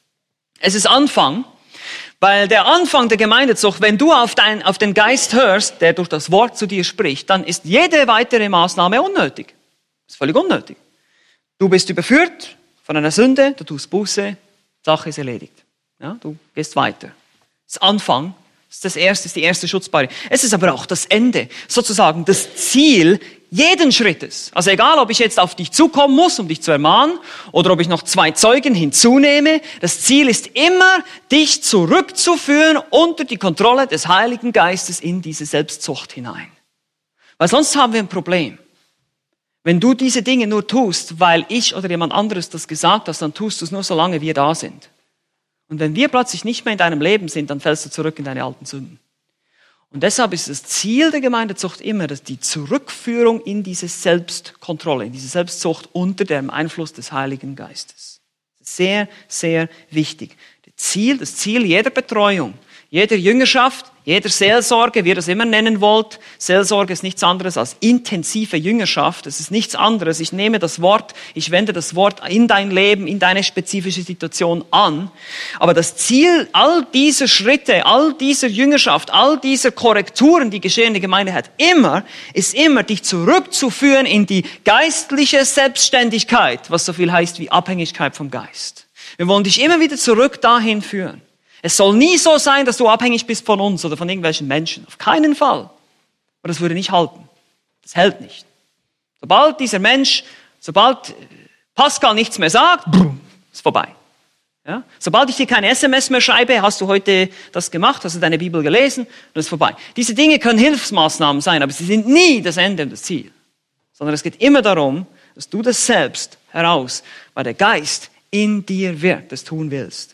es ist Anfang, weil der Anfang der Gemeindezucht, wenn du auf den Geist hörst, der durch das Wort zu dir spricht, dann ist jede weitere Maßnahme unnötig. Das ist völlig unnötig. Du bist überführt von einer Sünde, du tust Buße, Sache ist erledigt. Ja, du gehst weiter. Das ist Anfang. Das ist die erste Schutzbarriere. Es ist aber auch das Ende, sozusagen das Ziel jeden Schrittes. Also egal, ob ich jetzt auf dich zukommen muss, um dich zu ermahnen, oder ob ich noch 2 Zeugen hinzunehme, das Ziel ist immer, dich zurückzuführen unter die Kontrolle des Heiligen Geistes in diese Selbstzucht hinein. Weil sonst haben wir ein Problem. Wenn du diese Dinge nur tust, weil ich oder jemand anderes das gesagt hat, dann tust du es nur, solange wir da sind. Und wenn wir plötzlich nicht mehr in deinem Leben sind, dann fällst du zurück in deine alten Sünden. Und deshalb ist das Ziel der Gemeindezucht immer, dass die Zurückführung in diese Selbstkontrolle, in diese Selbstzucht unter dem Einfluss des Heiligen Geistes. Sehr, sehr wichtig. Das Ziel jeder Betreuung, jeder Jüngerschaft, jeder Seelsorge, wie ihr das immer nennen wollt. Seelsorge ist nichts anderes als intensive Jüngerschaft. Es ist nichts anderes. Ich nehme das Wort, ich wende das Wort in dein Leben, in deine spezifische Situation an. Aber das Ziel all dieser Schritte, all dieser Jüngerschaft, all dieser Korrekturen, die geschehen in der Gemeinde hat, ist immer, dich zurückzuführen in die geistliche Selbstständigkeit, was so viel heißt wie Abhängigkeit vom Geist. Wir wollen dich immer wieder zurück dahin führen. Es soll nie so sein, dass du abhängig bist von uns oder von irgendwelchen Menschen. Auf keinen Fall. Aber das würde nicht halten. Das hält nicht. Sobald Pascal nichts mehr sagt, ist vorbei. Ja? Sobald ich dir keine SMS mehr schreibe, hast du heute das gemacht, hast du deine Bibel gelesen, dann ist vorbei. Diese Dinge können Hilfsmaßnahmen sein, aber sie sind nie das Ende und das Ziel. Sondern es geht immer darum, dass du das selbst heraus, weil der Geist in dir wirkt, das tun willst.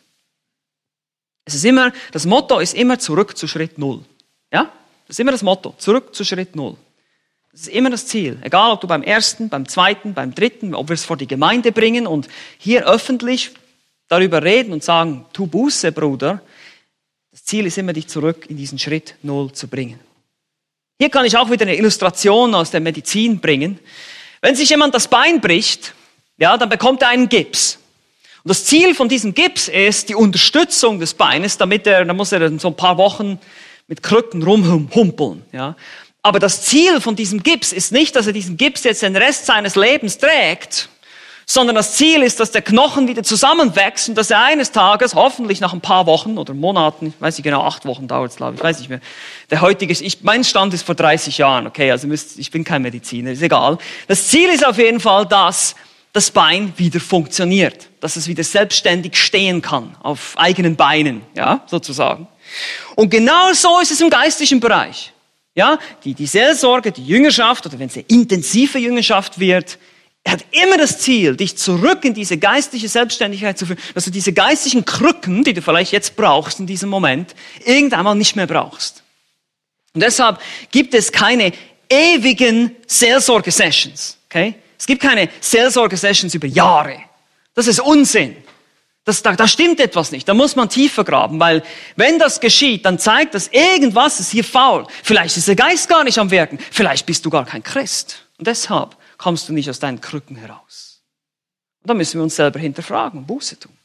Das Motto ist immer zurück zu Schritt 0. Ja? Das ist immer das Motto, zurück zu Schritt 0. Das ist immer das Ziel. Egal, ob du beim 1., beim 2., beim 3., ob wir es vor die Gemeinde bringen und hier öffentlich darüber reden und sagen, tu Buße, Bruder. Das Ziel ist immer, dich zurück in diesen Schritt 0 zu bringen. Hier kann ich auch wieder eine Illustration aus der Medizin bringen. Wenn sich jemand das Bein bricht, ja, dann bekommt er einen Gips. Und das Ziel von diesem Gips ist die Unterstützung des Beines, da muss er so ein paar Wochen mit Krücken rumhumpeln. Ja. Aber das Ziel von diesem Gips ist nicht, dass er diesen Gips jetzt den Rest seines Lebens trägt, sondern das Ziel ist, dass der Knochen wieder zusammenwächst und dass er eines Tages, hoffentlich nach ein paar Wochen oder Monaten, ich weiß nicht genau, 8 Wochen dauert es, glaube ich, weiß nicht mehr. Mein Stand ist vor 30 Jahren, okay, also ich bin kein Mediziner, ist egal. Das Ziel ist auf jeden Fall, dass das Bein wieder funktioniert. dass es wieder selbstständig stehen kann, auf eigenen Beinen, ja, sozusagen. Und genau so ist es im geistlichen Bereich. Ja, die Seelsorge, die Jüngerschaft, oder wenn es eine intensive Jüngerschaft wird, hat immer das Ziel, dich zurück in diese geistliche Selbstständigkeit zu führen, dass du diese geistlichen Krücken, die du vielleicht jetzt brauchst in diesem Moment, irgendwann mal nicht mehr brauchst. Und deshalb gibt es keine ewigen Seelsorge-Sessions. Okay? Es gibt keine Seelsorge-Sessions über Jahre. Das ist Unsinn. Da stimmt etwas nicht. Da muss man tiefer graben, weil wenn das geschieht, dann zeigt das, irgendwas ist hier faul. Vielleicht ist der Geist gar nicht am Wirken. Vielleicht bist du gar kein Christ. Und deshalb kommst du nicht aus deinen Krücken heraus. Und da müssen wir uns selber hinterfragen und Buße tun.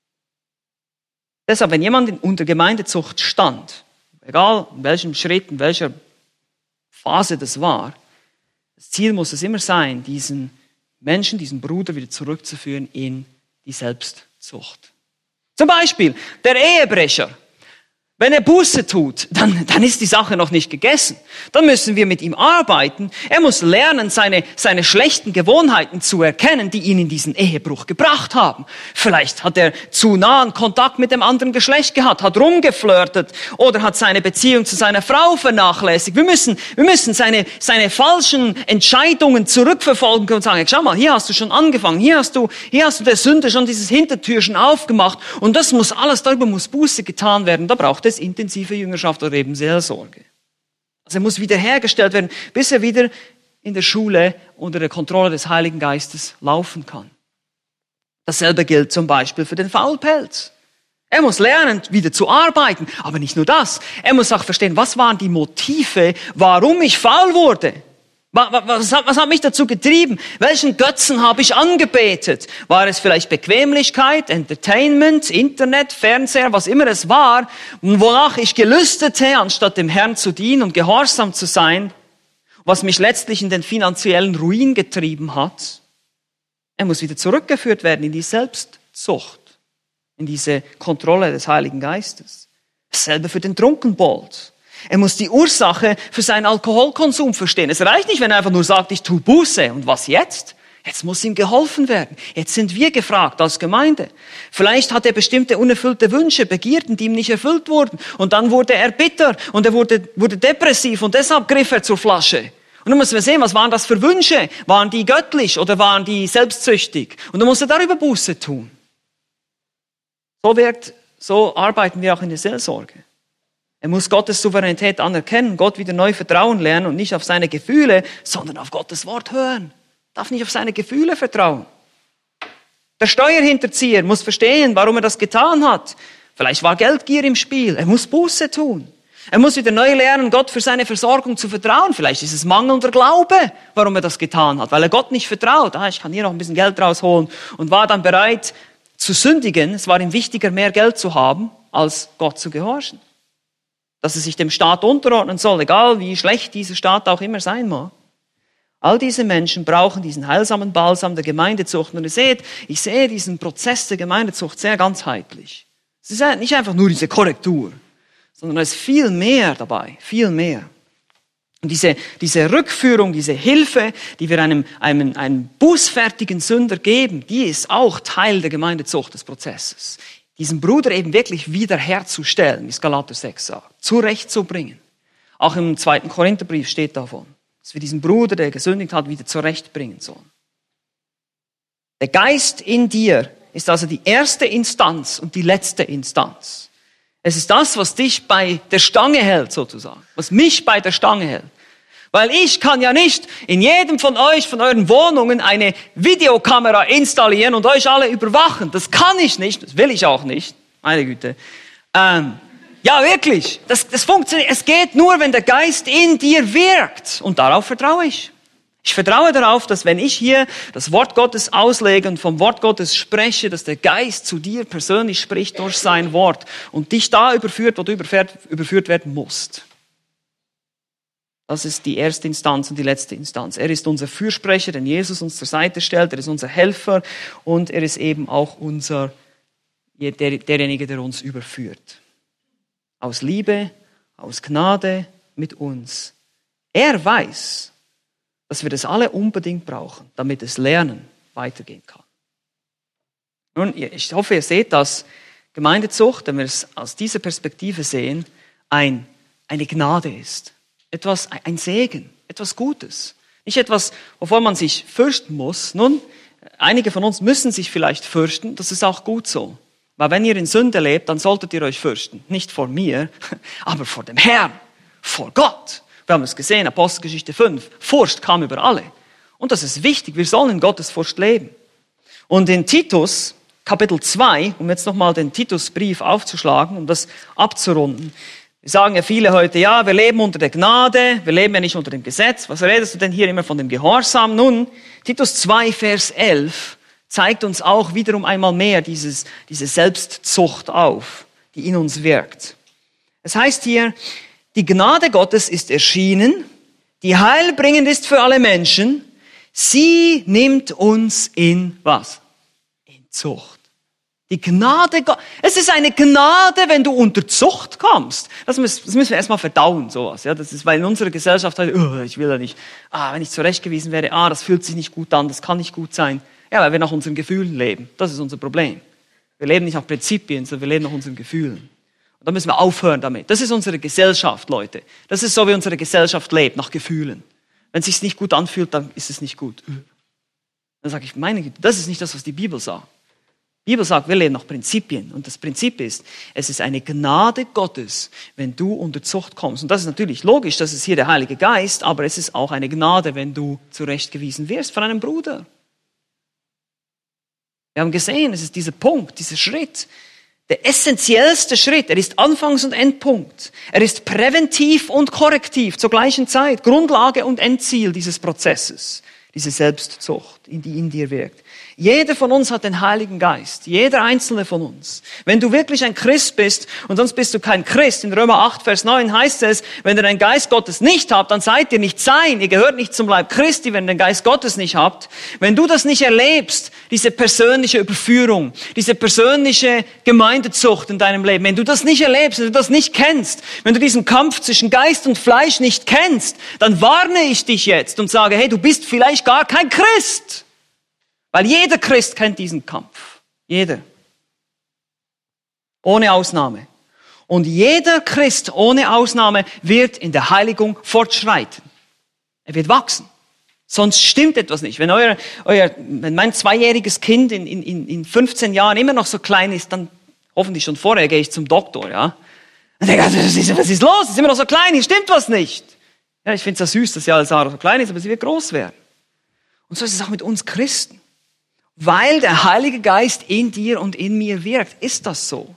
Deshalb, wenn jemand unter Gemeindezucht stand, egal in welchem Schritt, in welcher Phase das war, das Ziel muss es immer sein, diesen Menschen, diesen Bruder wieder zurückzuführen in die Selbstzucht. Zum Beispiel der Ehebrecher. Wenn er Buße tut, dann ist die Sache noch nicht gegessen. Dann müssen wir mit ihm arbeiten. Er muss lernen, seine schlechten Gewohnheiten zu erkennen, die ihn in diesen Ehebruch gebracht haben. Vielleicht hat er zu nahen Kontakt mit dem anderen Geschlecht gehabt, hat rumgeflirtet oder hat seine Beziehung zu seiner Frau vernachlässigt. Wir müssen seine falschen Entscheidungen zurückverfolgen und sagen, schau mal, hier hast du schon angefangen, hier hast du der Sünde schon dieses Hintertürchen aufgemacht und das muss alles, darüber muss Buße getan werden. Da braucht es intensive Jüngerschaft oder eben Seelsorge. Also er muss wiederhergestellt werden, bis er wieder in der Schule unter der Kontrolle des Heiligen Geistes laufen kann. Dasselbe gilt zum Beispiel für den Faulpelz. Er muss lernen, wieder zu arbeiten. Aber nicht nur das. Er muss auch verstehen, was waren die Motive, warum ich faul wurde. Was hat mich dazu getrieben? Welchen Götzen habe ich angebetet? War es vielleicht Bequemlichkeit, Entertainment, Internet, Fernseher, was immer es war, wonach ich gelüstete, anstatt dem Herrn zu dienen und gehorsam zu sein, was mich letztlich in den finanziellen Ruin getrieben hat? Er muss wieder zurückgeführt werden in die Selbstzucht, in diese Kontrolle des Heiligen Geistes. Dasselbe für den Trunkenbold. Er muss die Ursache für seinen Alkoholkonsum verstehen. Es reicht nicht, wenn er einfach nur sagt, ich tue Buße. Und was jetzt? Jetzt muss ihm geholfen werden. Jetzt sind wir gefragt als Gemeinde. Vielleicht hat er bestimmte unerfüllte Wünsche, Begierden, die ihm nicht erfüllt wurden. Und dann wurde er bitter und er wurde depressiv und deshalb griff er zur Flasche. Und dann müssen wir sehen, was waren das für Wünsche? Waren die göttlich oder waren die selbstsüchtig? Und dann muss er darüber Buße tun. So arbeiten wir auch in der Seelsorge. Er muss Gottes Souveränität anerkennen, Gott wieder neu vertrauen lernen und nicht auf seine Gefühle, sondern auf Gottes Wort hören. Darf nicht auf seine Gefühle vertrauen. Der Steuerhinterzieher muss verstehen, warum er das getan hat. Vielleicht war Geldgier im Spiel. Er muss Buße tun. Er muss wieder neu lernen, Gott für seine Versorgung zu vertrauen. Vielleicht ist es mangelnder Glaube, warum er das getan hat, weil er Gott nicht vertraut. Ich kann hier noch ein bisschen Geld rausholen und war dann bereit zu sündigen. Es war ihm wichtiger, mehr Geld zu haben, als Gott zu gehorchen. Dass er sich dem Staat unterordnen soll, egal wie schlecht dieser Staat auch immer sein mag. All diese Menschen brauchen diesen heilsamen Balsam der Gemeindezucht. Und ich sehe diesen Prozess der Gemeindezucht sehr ganzheitlich. Es ist nicht einfach nur diese Korrektur, sondern es ist viel mehr dabei, viel mehr. Und diese Rückführung, diese Hilfe, die wir einem bußfertigen Sünder geben, die ist auch Teil der Gemeindezucht des Prozesses. Diesen Bruder eben wirklich wiederherzustellen, wie es Galater 6 sagt, zurechtzubringen. Auch im 2. Korintherbrief steht davon, dass wir diesen Bruder, der gesündigt hat, wieder zurechtbringen sollen. Der Geist in dir ist also die erste Instanz und die letzte Instanz. Es ist das, was dich bei der Stange hält, sozusagen, was mich bei der Stange hält. Weil ich kann ja nicht in jedem von euch, von euren Wohnungen, eine Videokamera installieren und euch alle überwachen. Das kann ich nicht, das will ich auch nicht. Meine Güte. Ja, wirklich. Das funktioniert. Es geht nur, wenn der Geist in dir wirkt. Und darauf vertraue ich. Ich vertraue darauf, dass wenn ich hier das Wort Gottes auslege und vom Wort Gottes spreche, dass der Geist zu dir persönlich spricht durch sein Wort und dich da überführt, wo du überführt werden musst. Das ist die erste Instanz und die letzte Instanz. Er ist unser Fürsprecher, den Jesus uns zur Seite stellt. Er ist unser Helfer und er ist eben auch derjenige, der uns überführt. Aus Liebe, aus Gnade mit uns. Er weiß, dass wir das alle unbedingt brauchen, damit das Lernen weitergehen kann. Nun, ich hoffe, ihr seht, dass Gemeindezucht, wenn wir es aus dieser Perspektive sehen, eine Gnade ist. Ein Segen, etwas Gutes. Nicht etwas, wovor man sich fürchten muss. Nun, einige von uns müssen sich vielleicht fürchten, das ist auch gut so. Weil wenn ihr in Sünde lebt, dann solltet ihr euch fürchten. Nicht vor mir, aber vor dem Herrn, vor Gott. Wir haben es gesehen, Apostelgeschichte 5. Furcht kam über alle. Und das ist wichtig, wir sollen in Gottes Furcht leben. Und in Titus, Kapitel 2, um jetzt nochmal den Titusbrief aufzuschlagen, um das abzurunden. Wir sagen ja viele heute, ja, wir leben unter der Gnade, wir leben ja nicht unter dem Gesetz. Was redest du denn hier immer von dem Gehorsam? Nun, Titus 2, Vers 11 zeigt uns auch wiederum einmal mehr diese Selbstzucht auf, die in uns wirkt. Es heißt hier, die Gnade Gottes ist erschienen, die heilbringend ist für alle Menschen. Sie nimmt uns in was? In Zucht. Die Gnade Gottes. Es ist eine Gnade, wenn du unter Zucht kommst. Das müssen wir erstmal verdauen, sowas. Ja, das ist, weil in unserer Gesellschaft heute, ich will ja nicht, wenn ich zurechtgewiesen werde, das fühlt sich nicht gut an, das kann nicht gut sein. Ja, weil wir nach unseren Gefühlen leben. Das ist unser Problem. Wir leben nicht nach Prinzipien, sondern wir leben nach unseren Gefühlen. Und da müssen wir aufhören damit. Das ist unsere Gesellschaft, Leute. Das ist so, wie unsere Gesellschaft lebt, nach Gefühlen. Wenn es sich nicht gut anfühlt, dann ist es nicht gut. Dann sage ich, meine Güte, das ist nicht das, was die Bibel sagt. Die Bibel sagt, wir leben nach Prinzipien. Und das Prinzip ist, es ist eine Gnade Gottes, wenn du unter Zucht kommst. Und das ist natürlich logisch, das ist hier der Heilige Geist, aber es ist auch eine Gnade, wenn du zurechtgewiesen wirst von einem Bruder. Wir haben gesehen, es ist dieser Punkt, dieser Schritt, der essentiellste Schritt. Er ist Anfangs- und Endpunkt. Er ist präventiv und korrektiv zur gleichen Zeit. Grundlage und Endziel dieses Prozesses, diese Selbstzucht, die in dir wirkt. Jeder von uns hat den Heiligen Geist. Jeder einzelne von uns. Wenn du wirklich ein Christ bist und sonst bist du kein Christ, in Römer 8, Vers 9 heißt es, wenn ihr den Geist Gottes nicht habt, dann seid ihr nicht sein. Ihr gehört nicht zum Leib Christi, wenn ihr den Geist Gottes nicht habt. Wenn du das nicht erlebst, diese persönliche Überführung, diese persönliche Gemeindezucht in deinem Leben, wenn du das nicht erlebst, wenn du das nicht kennst, wenn du diesen Kampf zwischen Geist und Fleisch nicht kennst, dann warne ich dich jetzt und sage, hey, du bist vielleicht gar kein Christ. Weil jeder Christ kennt diesen Kampf. Jeder. Ohne Ausnahme. Und jeder Christ ohne Ausnahme wird in der Heiligung fortschreiten. Er wird wachsen. Sonst stimmt etwas nicht. Wenn wenn mein 2-jähriges Kind in 15 Jahren immer noch so klein ist, dann hoffentlich schon vorher gehe ich zum Doktor, ja. Und denke, was ist los? Sie ist immer noch so klein, hier stimmt was nicht. Ja, ich finde es ja süß, dass Sarah so klein ist, aber sie wird groß werden. Und so ist es auch mit uns Christen. Weil der Heilige Geist in dir und in mir wirkt, ist das so.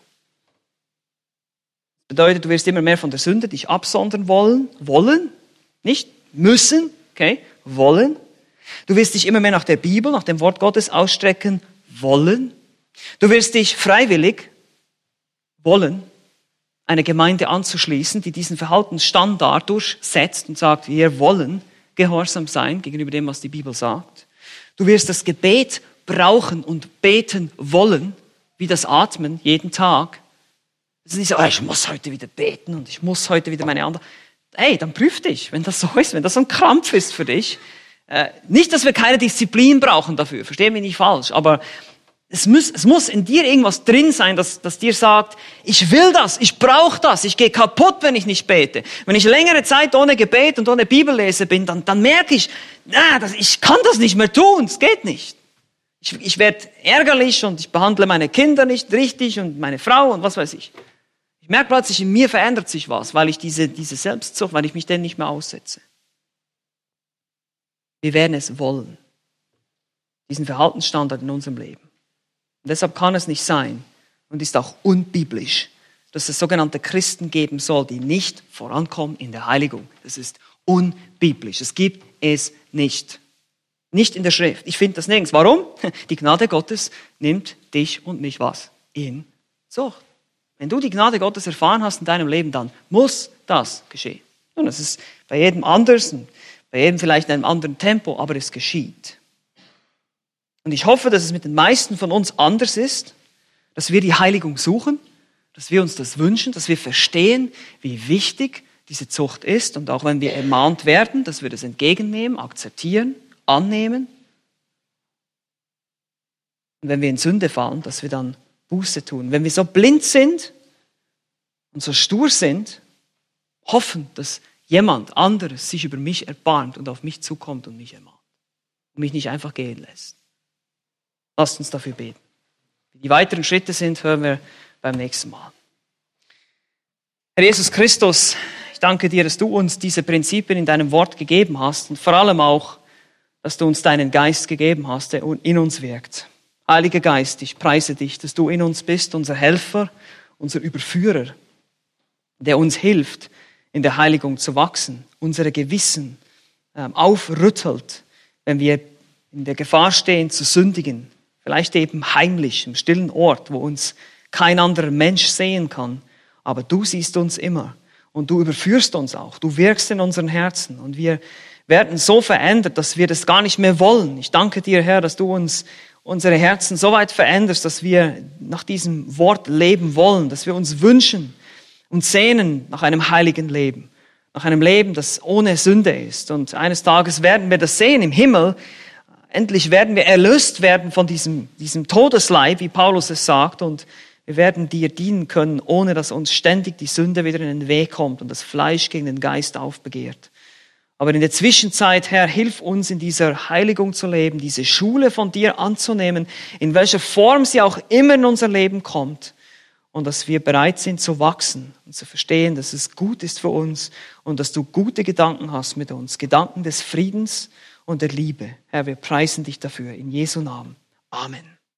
Das bedeutet, du wirst immer mehr von der Sünde dich absondern wollen, nicht müssen, okay, wollen. Du wirst dich immer mehr nach der Bibel, nach dem Wort Gottes ausstrecken wollen. Du wirst dich freiwillig wollen, eine Gemeinde anzuschließen, die diesen Verhaltensstandard durchsetzt und sagt, wir wollen gehorsam sein gegenüber dem, was die Bibel sagt. Du wirst das Gebet brauchen und beten wollen, wie das Atmen jeden Tag. Es ist nicht so, ich muss heute wieder beten und ich muss heute wieder meine andere. Hey, dann prüf dich, wenn das so ist, wenn das so ein Krampf ist für dich. Nicht, dass wir keine Disziplin brauchen dafür, verstehen mich nicht falsch, aber es muss in dir irgendwas drin sein, das dir sagt, ich will das, ich brauche das, ich gehe kaputt, wenn ich nicht bete. Wenn ich längere Zeit ohne Gebet und ohne Bibellese bin, dann merke ich, ich kann das nicht mehr tun, es geht nicht. Ich werde ärgerlich und ich behandle meine Kinder nicht richtig und meine Frau und was weiß ich. Ich merke plötzlich, in mir verändert sich was, weil ich diese Selbstzucht, weil ich mich denen nicht mehr aussetze. Wir werden es wollen. Diesen Verhaltensstandard in unserem Leben. Und deshalb kann es nicht sein und ist auch unbiblisch, dass es sogenannte Christen geben soll, die nicht vorankommen in der Heiligung. Das ist unbiblisch. Es gibt es nicht. Nicht in der Schrift. Ich finde das nirgends. Warum? Die Gnade Gottes nimmt dich und mich was? In Zucht. Wenn du die Gnade Gottes erfahren hast in deinem Leben, dann muss das geschehen. Und das ist bei jedem anders, bei jedem vielleicht in einem anderen Tempo, aber es geschieht. Und ich hoffe, dass es mit den meisten von uns anders ist, dass wir die Heiligung suchen, dass wir uns das wünschen, dass wir verstehen, wie wichtig diese Zucht ist und auch wenn wir ermahnt werden, dass wir das entgegennehmen, akzeptieren, annehmen. Und wenn wir in Sünde fallen, dass wir dann Buße tun. Wenn wir so blind sind und so stur sind, hoffen, dass jemand anderes sich über mich erbarmt und auf mich zukommt und mich ermahnt und mich nicht einfach gehen lässt. Lasst uns dafür beten. Wie die weiteren Schritte sind, hören wir beim nächsten Mal. Herr Jesus Christus, ich danke dir, dass du uns diese Prinzipien in deinem Wort gegeben hast und vor allem auch, dass du uns deinen Geist gegeben hast, der in uns wirkt. Heiliger Geist, ich preise dich, dass du in uns bist, unser Helfer, unser Überführer, der uns hilft, in der Heiligung zu wachsen, unsere Gewissen aufrüttelt, wenn wir in der Gefahr stehen zu sündigen, vielleicht eben heimlich, im stillen Ort, wo uns kein anderer Mensch sehen kann, aber du siehst uns immer und du überführst uns auch, du wirkst in unseren Herzen und wir werden so verändert, dass wir das gar nicht mehr wollen. Ich danke dir, Herr, dass du uns unsere Herzen so weit veränderst, dass wir nach diesem Wort leben wollen, dass wir uns wünschen und sehnen nach einem heiligen Leben, nach einem Leben, das ohne Sünde ist. Und eines Tages werden wir das sehen im Himmel. Endlich werden wir erlöst werden von diesem Todesleib, wie Paulus es sagt, und wir werden dir dienen können, ohne dass uns ständig die Sünde wieder in den Weg kommt und das Fleisch gegen den Geist aufbegehrt. Aber in der Zwischenzeit, Herr, hilf uns in dieser Heiligung zu leben, diese Schule von dir anzunehmen, in welcher Form sie auch immer in unser Leben kommt. Und dass wir bereit sind zu wachsen und zu verstehen, dass es gut ist für uns und dass du gute Gedanken hast mit uns. Gedanken des Friedens und der Liebe. Herr, wir preisen dich dafür. In Jesu Namen. Amen.